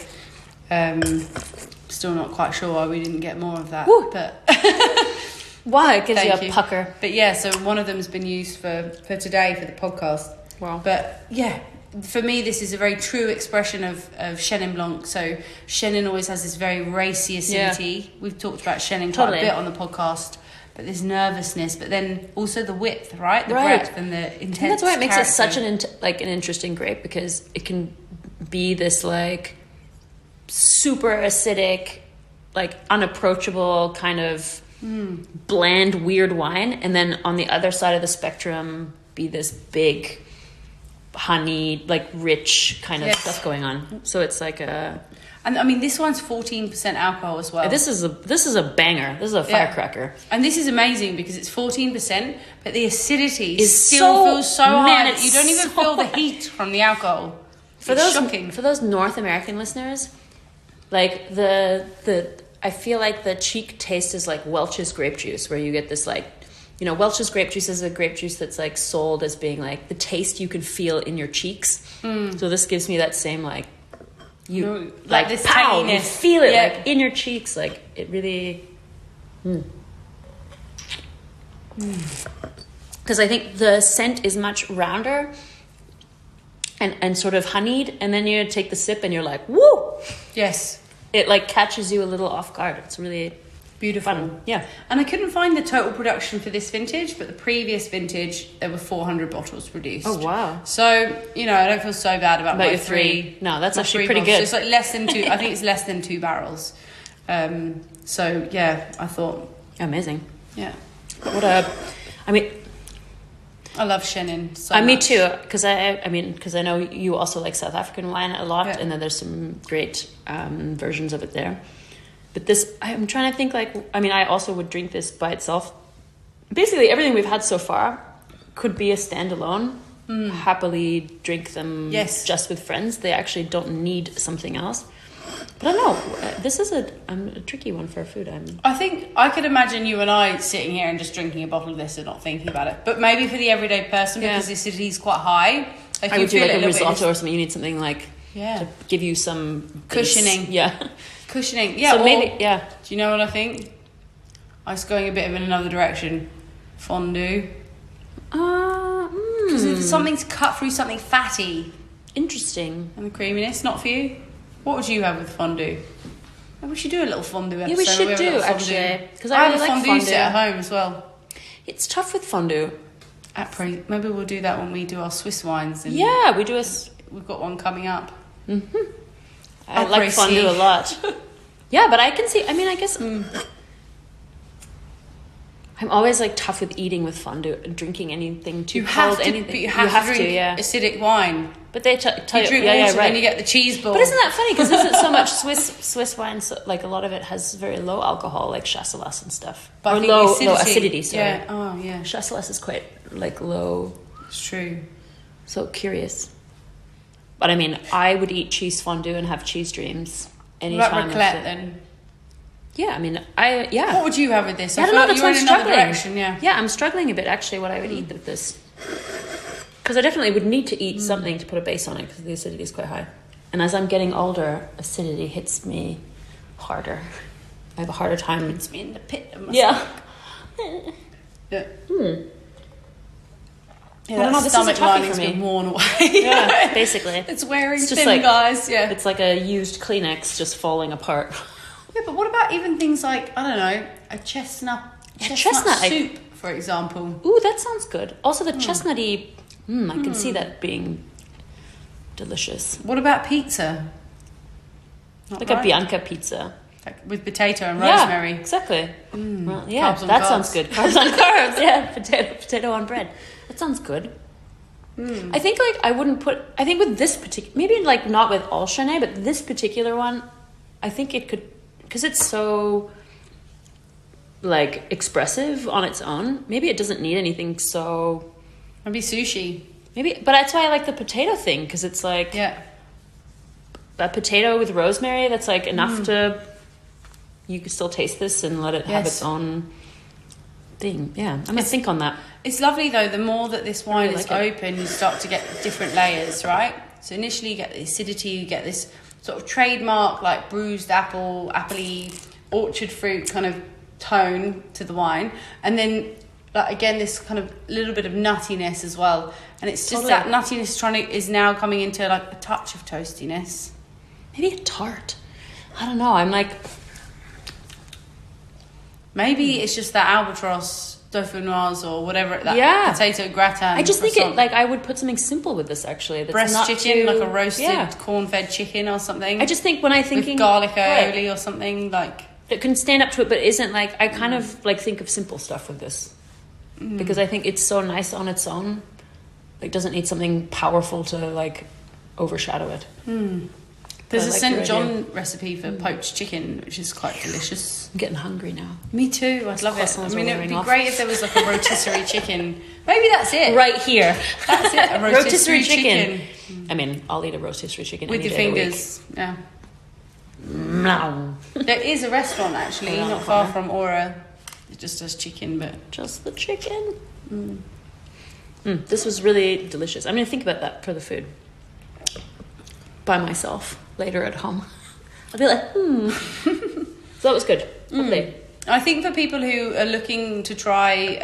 Still not quite sure why we didn't get more of that. Woo. But why? It gives you a pucker. But yeah, so one of them has been used for today for the podcast. Wow. But yeah, for me, this is a very true expression of Chenin Blanc. So Chenin always has this very racy acidity. Yeah. We've talked about Chenin quite a bit on the podcast. But this nervousness, but then also the width, right? The breadth and the intense. And that's why it makes it such an interesting grape, because it can be this like super acidic, like unapproachable kind of bland, weird wine, and then on the other side of the spectrum be this big, honey, like rich kind of stuff going on. So it's like a. And I mean, this one's 14% alcohol as well. This is a banger. This is a firecracker. And this is amazing because it's 14%, but the acidity still feels so high that you don't even feel the heat from the alcohol. It's shocking. For those North American listeners, like I feel like the cheek taste is like Welch's grape juice, where you get this like, you know, Welch's grape juice is a grape juice that's like sold as being like the taste you can feel in your cheeks. So this gives me that same like. You like this pow, you feel it like in your cheeks, like it really. Because I think the scent is much rounder and sort of honeyed, and then you take the sip and you're like, woo! Yes, it like catches you a little off guard. It's really beautiful. Fun. Yeah, and I couldn't find the total production for this vintage, but the previous vintage there were 400 bottles produced. Oh wow! So you know, I don't feel so bad about my your three. No, that's actually pretty bottles. good. So it's like less than two. I think it's less than 2 barrels. So yeah, I thought amazing. Yeah. I love Chenin so much. Me too, because I know you also like South African wine a lot, and then there's some great versions of it there. But this, I'm trying to think I also would drink this by itself. Basically, everything we've had so far could be a standalone. Happily drink them just with friends. They actually don't need something else. But I don't know. This is a tricky one for food. I think I could imagine you and I sitting here and just drinking a bottle of this and not thinking about it. But maybe for the everyday person, because the acidity is quite high. I would do like a risotto or something. You need something like to give you some cushioning. Yeah. Cushioning. Yeah. So maybe, Do you know what I think? I was going a bit in another direction. Fondue. Because something's cut through something fatty. Interesting. And the creaminess, not for you? What would you have with fondue? Maybe we should do a little fondue episode. Yeah, we should do, actually. Because I really have a fondue set at home as well. It's tough with fondue. Maybe we'll do that when we do our Swiss wines. We do We've got one coming up. Mm-hmm. I like fondue a lot. Yeah, but I can see. I mean, I guess I'm always like tough with eating with fondue and drinking anything too cold. But you have to drink acidic wine. But they tell you, drink water, then you get the cheese ball. But isn't that funny? Because isn't so much Swiss wine? So, like a lot of it has very low alcohol, like Chasselas and stuff, or low acidity. Sorry. Yeah. Oh yeah. Chasselas is quite like low. It's true. So curious. But I mean, I would eat cheese fondue and have cheese dreams anytime. What about raclette then? Yeah, I mean, What would you have with this? I don't know. That's why I'm struggling. Direction, yeah, I'm struggling a bit actually. What I would eat with this, because I definitely would need to eat something to put a base on it because the acidity is quite high. And as I'm getting older, acidity hits me harder. I have a harder time. It's me in the pit of my stomach. Yeah. Yeah, I don't know, this is a toughie for me. Been worn away. Yeah, basically. It's wearing thin, guys. Yeah. It's like a used Kleenex just falling apart. Yeah, but what about even things like, I don't know, a chestnut soup, for example? Ooh, that sounds good. Also, the chestnutty, I can see that being delicious. What about pizza? Like a Bianca pizza. Like with potato and rosemary. Yeah, exactly. Well, yeah, that sounds good. Carbs on carbs, yeah. Potato on bread. That sounds good. I think I wouldn't I think with this particular, maybe like not with all Chenin, but this particular one, I think it could, because it's so like expressive on its own. Maybe it doesn't need anything so. Maybe sushi. Maybe, but that's why I like the potato thing, because it's like a potato with rosemary. That's like enough to. You can still taste this and let it have its own thing. Yeah, I'm gonna think on that. It's lovely though. The more that this wine is open, you start to get different layers, right? So initially you get the acidity, you get this sort of trademark like bruised apple, appley, orchard fruit kind of tone to the wine, and then like again this kind of little bit of nuttiness as well, and it's just Totally. that nuttiness is now coming into like a touch of toastiness. Maybe a tart. I don't know. I'm like, maybe it's just that albatross dauphinoise or whatever, that potato gratin. I just think it, like, I would put something simple with this, actually. That's breast not chicken, too, like a roasted corn-fed chicken or something. I just think when I thinking with garlic aioli or something, like that can stand up to it, but isn't like, I kind of like think of simple stuff with this because I think it's so nice on its own. Like, doesn't need something powerful to like overshadow it. There's a St. John recipe for poached chicken, which is quite delicious. I'm getting hungry now. Me too. I'd love it. I mean, it would be off. great if there was like a rotisserie chicken. Maybe that's it. Right here. That's it. A rotisserie chicken. I mean, I'll eat a rotisserie chicken with any your day of the fingers. Yeah. No. There is a restaurant actually, not far from Aura. It just does chicken, but just the chicken. This was really delicious. I'm going to think about that for the food by myself later at home. I'll be like, So that was good. Lovely. I think for people who are looking to try,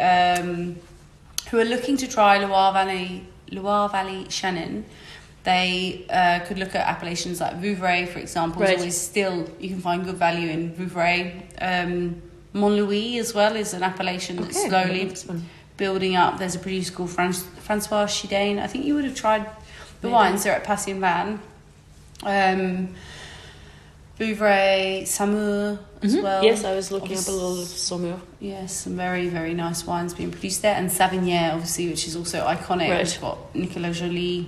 Loire Valley Chenin, they could look at appellations like Vouvray, for example. Right. Always still, you can find good value in Vouvray. Montlouis as well is an appellation that's slowly building up. There's a producer called Francois Chidane. I think you would have tried the wines. They're at Passy and Van. Vouvray, Saumur as well. Yes, I was looking up a little Saumur. Yes, some very, very nice wines being produced there. And Savigny, obviously, which is also iconic. Right. We've got Nicolas Joly.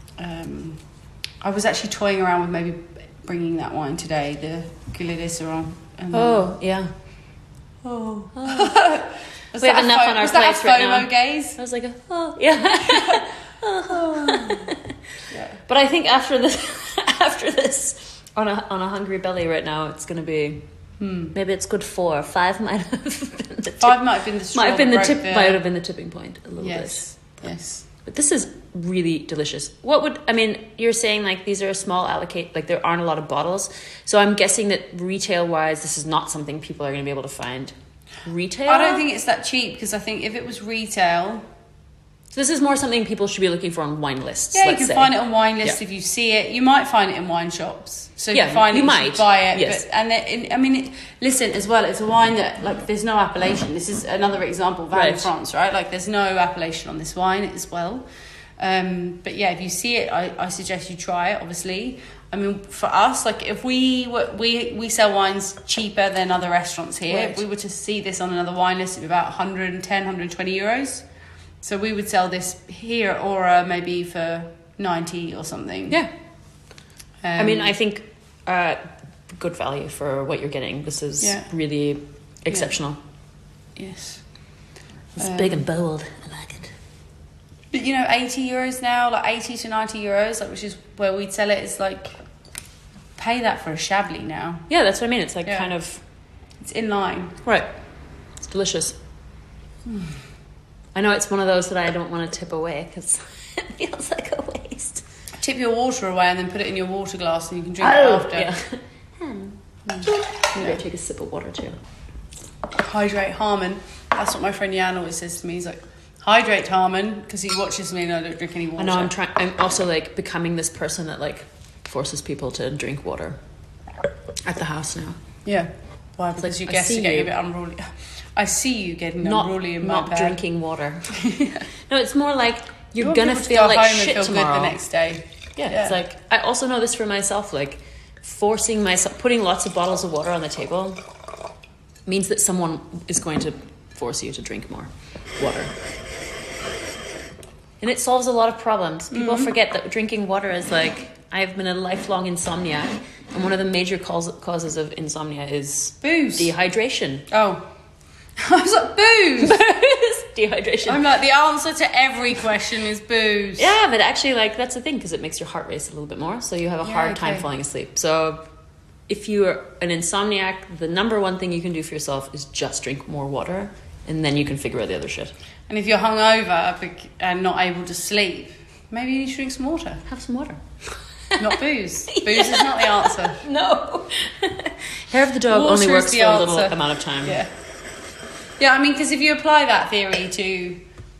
I was actually toying around with maybe bringing that wine today, the Goulet des Serrans. Yeah. Oh. We have enough on our plates right now. FOMO gaze? I was like, yeah. Yeah. But I think after this, on a hungry belly right now, it's going to be maybe it's good 4 or 5 might have been the tip. 5 might have been the straw. Might have been the tipping point a little bit. Yes. But this is really delicious. You're saying like these are a small allocate, like there aren't a lot of bottles. So I'm guessing that retail wise, this is not something people are going to be able to find. Retail? I don't think it's that cheap because I think if it was retail. So this is more something people should be looking for on wine lists. Yeah, you can find it on wine lists if you see it. You might find it in wine shops. So if you find it, you should buy it. Yes. But, listen, as well, it's a wine that, like, there's no appellation. This is another example, Vin de France, right? Like, there's no appellation on this wine as well. But yeah, if you see it, I suggest you try it, obviously. I mean, for us, like, if we sell wines cheaper than other restaurants here. Right. If we were to see this on another wine list, it'd be about 110, 120 euros. So we would sell this here at Aura maybe for 90 or something. Yeah. I think good value for what you're getting. This is really exceptional. Yeah. Yes. It's big and bold. I like it. But 80 euros now, like 80 to 90 euros, like, which is where we'd sell it, is like, pay that for a Chablis now. Yeah, that's what I mean. It's like kind of... It's in line. Right. It's delicious. I know it's one of those that I don't want to tip away because it feels like a waste. Tip your water away and then put it in your water glass and you can drink it after. Yeah. Maybe I take a sip of water too. Hydrate, Harmon. That's what my friend Jan always says to me. He's like, hydrate, Harmon, because he watches me and I don't drink any water. I know, I'm also like becoming this person that like forces people to drink water at the house now. Yeah. Why? Because your guests are getting a bit unruly. I see you getting unruly in my bed. Not drinking water. No, it's more like you're going to feel like shit and feel tomorrow. Good the next day. Yeah, it's like, I also know this for myself, like forcing myself, putting lots of bottles of water on the table means that someone is going to force you to drink more water. And it solves a lot of problems. People forget that drinking water is like, I've been a lifelong insomniac, and one of the major causes of insomnia is booze. Dehydration. Oh. I was like, booze! Dehydration. I'm like, the answer to every question is booze. Yeah, but actually, like, that's the thing, because it makes your heart race a little bit more, so you have a hard time falling asleep. So if you're an insomniac, the number one thing you can do for yourself is just drink more water, and then you can figure out the other shit. And if you're hungover and not able to sleep, maybe you need to drink some water. Have some water. Not booze. Booze is not the answer. No. Hair of the dog Water only works for a little amount of time. Yeah. Yeah, I mean, because if you apply that theory to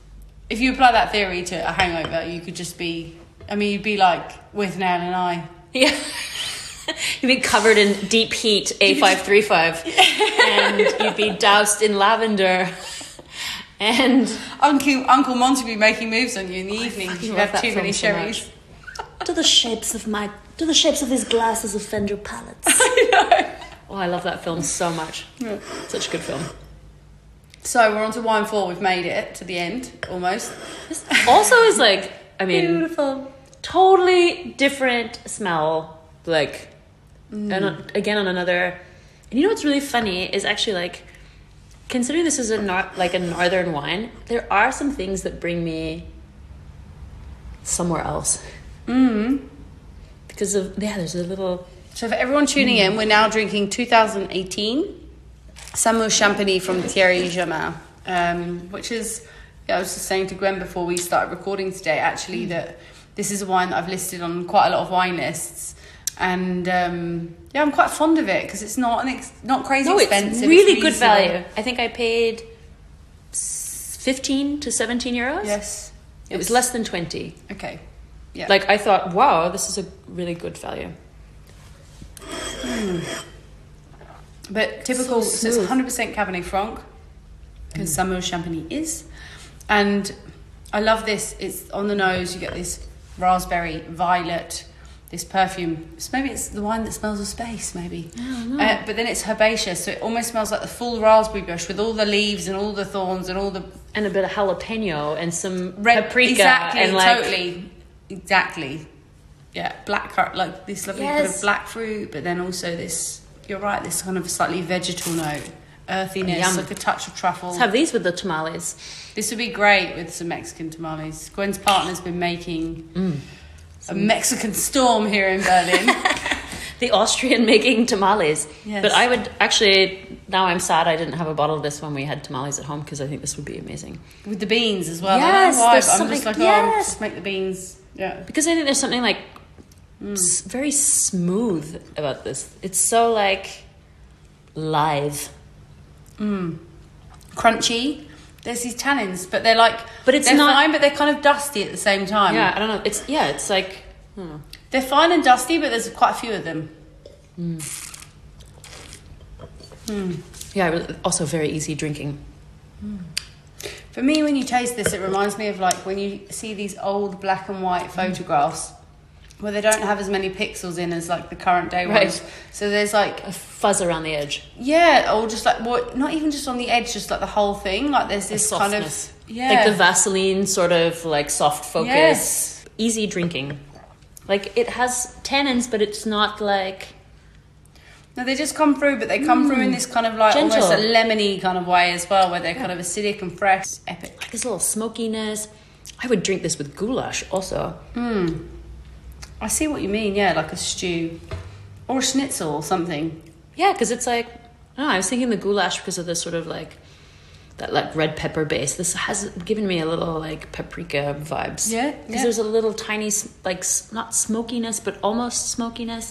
a hangover, you could just be. I mean, you'd be like with Nail and I. Yeah. You'd be covered in deep heat A535 and you'd be doused in lavender and Uncle Monty would be making moves on you in the evening because you have too many sherries. To the shapes of these glasses of Fender palettes. I know. Oh, I love that film so much. Yeah. Such a good film. So we're on to wine 4. We've made it to the end almost. This also is like, I mean, beautiful, totally different smell. Like, and again on another. And you know what's really funny is actually like, considering this is a northern wine, there are some things that bring me somewhere else. Because of there's a little. So for everyone tuning in, we're now drinking 2018 Samuel Champagny from Thierry Germain, which is, I was just saying to Gwen before we started recording today, actually, that this is a wine that I've listed on quite a lot of wine lists. And I'm quite fond of it because it's not crazy expensive. It's really good value. I think I paid 15 to 17 euros. Yes. It was less than 20. Okay. Yeah. Like, I thought, wow, this is a really good value. But typical, so it's 100% Cabernet Franc, because Samuel Champagny is. And I love this. It's on the nose. You get this raspberry, violet, this perfume. Maybe it's the wine that smells of space, maybe. But then it's herbaceous, so it almost smells like the full raspberry bush with all the leaves and all the thorns and all the... And a bit of jalapeno and some paprika. Exactly, and like... totally. Exactly. Yeah, black, like this lovely kind of black fruit, but then also this... You're right, this kind of slightly vegetal note, earthiness, like a touch of truffle. Let's have these with the tamales. This would be great with some Mexican tamales. Gwen's partner's been making a Mexican storm here in Berlin. The Austrian making tamales. Yes. But I would actually, now I'm sad I didn't have a bottle of this when we had tamales at home, because I think this would be amazing. With the beans as well. Yes, there's something, just like, yes. Just make the beans. Yeah. Because I think there's something like very smooth about this. It's so like live, crunchy. There's these tannins, but they're like, but it's they're not fine, but they're kind of dusty at the same time. Yeah, I don't know. It's like they're fine and dusty, but there's quite a few of them. Yeah, also very easy drinking. For me, when you taste this, it reminds me of like when you see these old black and white photographs where they don't have as many pixels in as like the current day ones. So there's like a fuzz around the edge. Yeah, or just like not even just on the edge, just like the whole thing. Like there's this kind of like the Vaseline sort of like soft focus, easy drinking. Like it has tannins, but it's not like. No, they just come through, but they come through in this kind of like gentle, almost a lemony kind of way as well, where they're kind of acidic and fresh. Epic. Like this little smokiness. I would drink this with goulash also. I see what you mean, yeah, like a stew. Or a schnitzel or something. Yeah, because it's like, I don't know, I was thinking the goulash because of the sort of like, that like red pepper base. This has given me a little like paprika vibes. Yeah. Because there's a little tiny, like, not smokiness, but almost smokiness.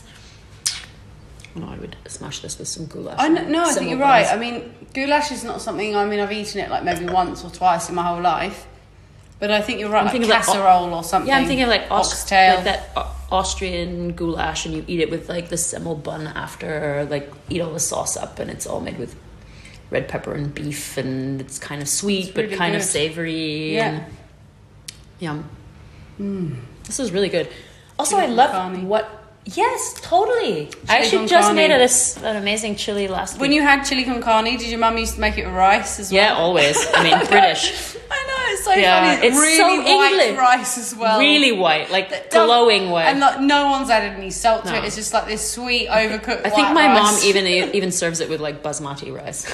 No, I would smash this with some goulash. I think you're right. I mean, goulash is not something, I've eaten it like maybe once or twice in my whole life. But I think you're right, like casserole or something. Yeah, I'm thinking of like oxtail. Like that Austrian goulash, and you eat it with like the semmel bun after, or like eat all the sauce up, and it's all made with red pepper and beef, and it's kind of sweet, but really kind of savory. Yeah. And, yum. This is really good. Also, I love what... Yes, totally. I actually just made an amazing chili last week. When you had chili con carne, did your mum used to make it with rice as well? Yeah, always. I mean, British. I know, it's so funny. It's really so white English. Rice as well. Really white, like glowing white. And like, no one's added any salt to it. It's just like this sweet, overcooked I think my rice. mom even serves it with like basmati rice.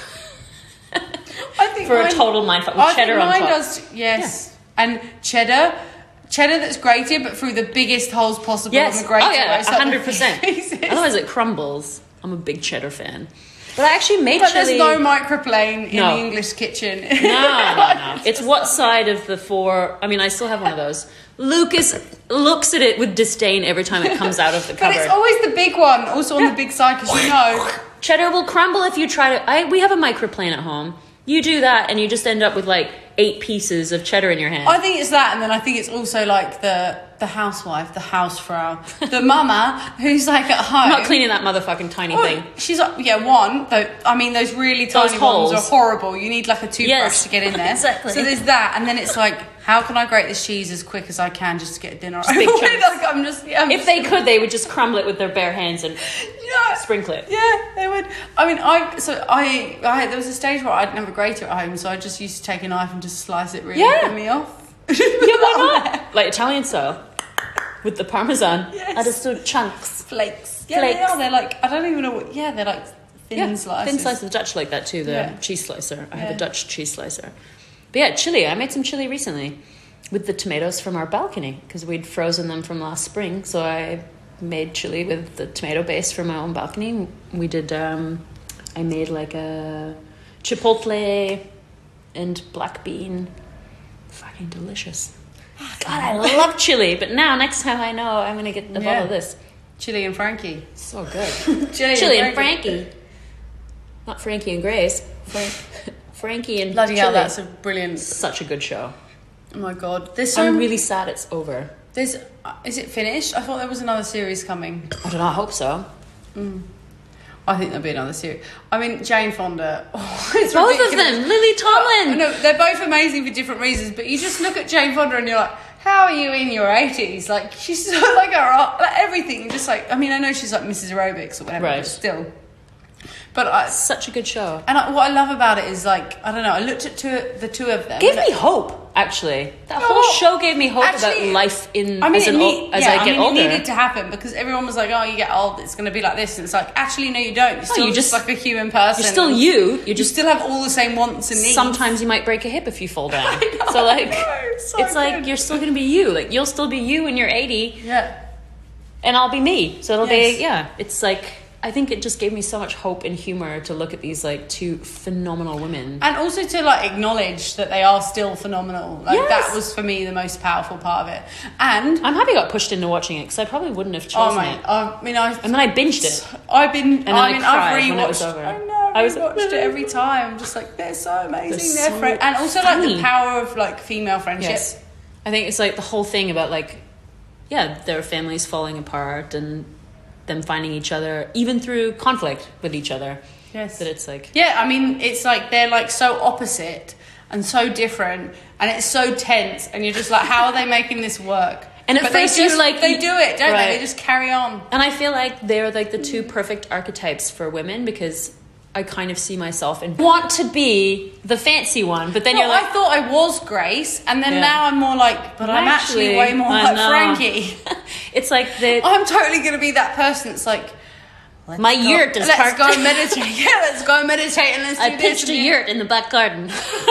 I think for a total mindfuck with cheddar on top. Does, yes. Yeah. And cheddar that's grated, but through the biggest holes possible on the grater. Oh yeah, 100%. Otherwise it crumbles. I'm a big cheddar fan. But I actually made chili... there's no microplane in the English kitchen. No. It's what side of the four... I mean, I still have one of those. Lucas looks at it with disdain every time it comes out of the cupboard. But it's always the big one, also on the big side, because you know... Cheddar will crumble if you try to... We have a microplane at home. You do that and you just end up with like 8 pieces of cheddar in your hand. I think it's that, and then I think it's also like the housewife, the Hausfrau, the mama who's like at home. Not cleaning that motherfucking tiny thing. She's like, those really tiny ones are horrible. You need like a toothbrush to get in there. Exactly. So there's that, and then it's like, how can I grate this cheese as quick as I can just to get dinner? Big chunks. If they could, they would just crumble it with their bare hands and sprinkle it. Yeah, they would. I mean, there was a stage where I didn't have a grater at home, so I just used to take a knife and just slice it really thinly off. Why not? Like Italian style. With the parmesan. Yes. And just little chunks. Flakes. Yeah, they are. They're like, I don't even know what, they're like thin slices. Thin slices. The Dutch like that too, the cheese slicer. I have a Dutch cheese slicer. But yeah, chili. I made some chili recently with the tomatoes from our balcony because we'd frozen them from last spring. So I made chili with the tomato base from my own balcony. We did, I made like a chipotle and black bean. Fucking delicious. God, I love chili, but now next time I know I'm gonna get a bottle of this. Chili and Frankie. So good. Chili and Frankie. Not Frankie and Grace. Frankie and bloody chili. hell, that's a brilliant. Such a good show. Oh my god, I'm really sad it's over. Is it finished? I thought there was another series coming. I don't know. I hope so. I think there'll be another series. I mean, Jane Fonda. It's both ridiculous. Of them. Lily Tomlin. No, they're both amazing for different reasons. But you just look at Jane Fonda and you're like, how are you in your 80s? Like, she's so like everything. Just like, I mean, I know she's like Mrs. Aerobics or whatever, but still. But such a good show. And what I love about it is like, I don't know. I looked at the two of them. Gave me hope. Actually, that whole show gave me hope about life as I get older. It needed to happen because everyone was like, "Oh, you get old, it's going to be like this," and it's like, actually, no, you don't. You're still just like a human person. You're still you. You still have all the same wants and needs. Sometimes you might break a hip if you fall down. So it's like you're still going to be you. Like you'll still be you when you're 80. Yeah. And I'll be me. So it'll be It's like. I think it just gave me so much hope and humor to look at these like 2 phenomenal women. And also to like acknowledge that they are still phenomenal. Like that was for me the most powerful part of it. And I'm happy I got pushed into watching it because I probably wouldn't have chosen it. And then I binged it. I've rewatched when it was over. I know, I watched it every time. I'm just like, they're so amazing. And also like the power of like female friendship. Yes. I think it's like the whole thing about like, their families falling apart and them finding each other even through conflict with each other. Yes. That it's like I mean it's like they're like so opposite and so different and it's so tense and you're just like, how are they making this work? And at first you're like, they do it, don't they? They just carry on. And I feel like they're like the 2 perfect archetypes for women because I kind of see myself and want to be the fancy one, but then you're like, I thought I was Grace, and then now I'm more like, but I'm actually way more like Frankie. It's like I'm totally going to be that person. It's like my yurt is parked. Let's go meditate. Let's go meditate and let's do this. I pitched a yurt in the back garden.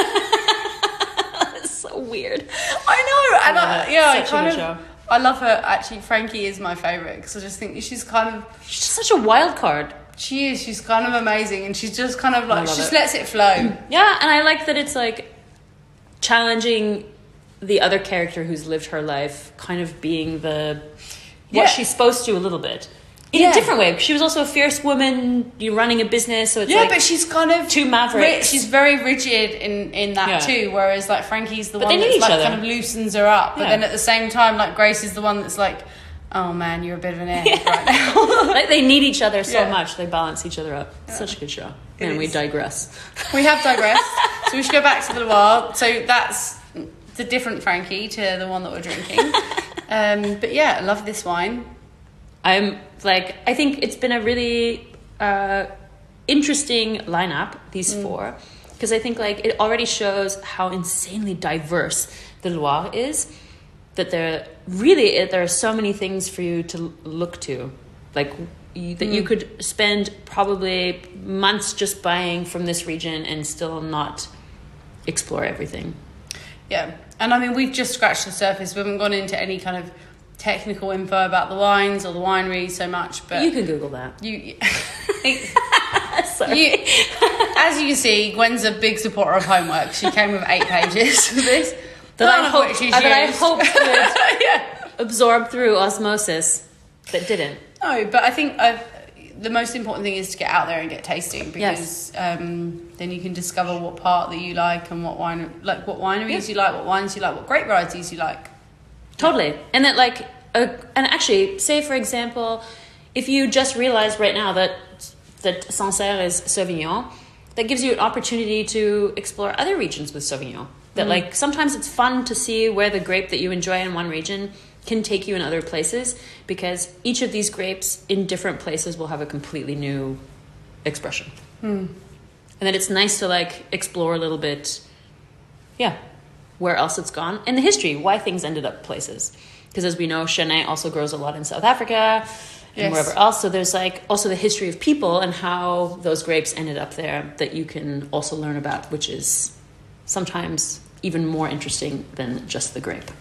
It's so weird. I know, and I love her. Actually, Frankie is my favorite because I just think she's just such a wild card. She is. She's kind of amazing, and she's just kind of like she just lets it flow. Yeah, and I like that it's like challenging the other character who's lived her life, kind of being what she's supposed to a little bit in a different way. She was also a fierce woman. You're running a business, so it's but she's kind of 2 mavericks. She's very rigid in that too. Whereas like Frankie's the one that's like kind of loosens her up, but then at the same time, like Grace is the one that's like, oh man, you're a bit of an airhead right now. Like they need each other so much. They balance each other up. Such a good show. And we digress. We have digressed. So we should go back to the Loire. So that's the different Frankie to the one that we're drinking. But I love this wine. I think it's been a really interesting lineup, these 4. Because I think like it already shows how insanely diverse the Loire is. That there are so many things for you to look to, like you could spend probably months just buying from this region and still not explore everything. Yeah, and I mean we've just scratched the surface. We haven't gone into any kind of technical info about the wines or the winery so much, but you can Google that. Sorry. As you can see, Gwen's a big supporter of homework. She came with 8 pages for this. That I hoped would absorb through osmosis, but didn't. No, but I think the most important thing is to get out there and get tasting, because then you can discover what part that you like and what wineries you like, what wines you like, what grape varieties you like. Totally. And that and actually, say for example, if you just realize right now that Sancerre is Sauvignon, that gives you an opportunity to explore other regions with Sauvignon. That sometimes it's fun to see where the grape that you enjoy in one region can take you in other places, because each of these grapes in different places will have a completely new expression. And then it's nice to explore a little bit, where else it's gone, and the history, why things ended up places. Because as we know, Chardonnay also grows a lot in South Africa and wherever else. So there's also the history of people and how those grapes ended up there that you can also learn about, which is sometimes even more interesting than just the grape.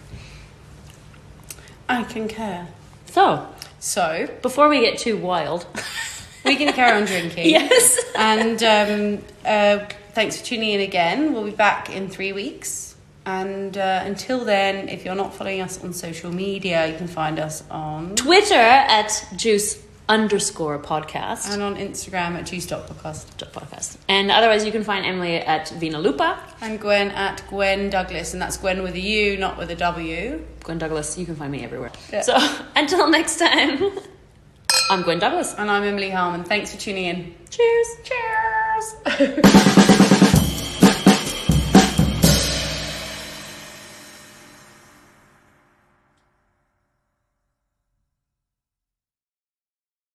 I concur. So before we get too wild, we can carry on drinking. Yes. And thanks for tuning in again. We'll be back in 3 weeks. And until then, if you're not following us on social media, you can find us on Twitter at juice_podcast. And on Instagram at juice.podcast. And otherwise, you can find Emily at Vina Lupa. And Gwen at Gwen Douglas. And that's Gwen with a U, not with a W. Gwen Douglas, you can find me everywhere. Yeah. So until next time, I'm Gwen Douglas. And I'm Emily Harmon. Thanks for tuning in. Cheers.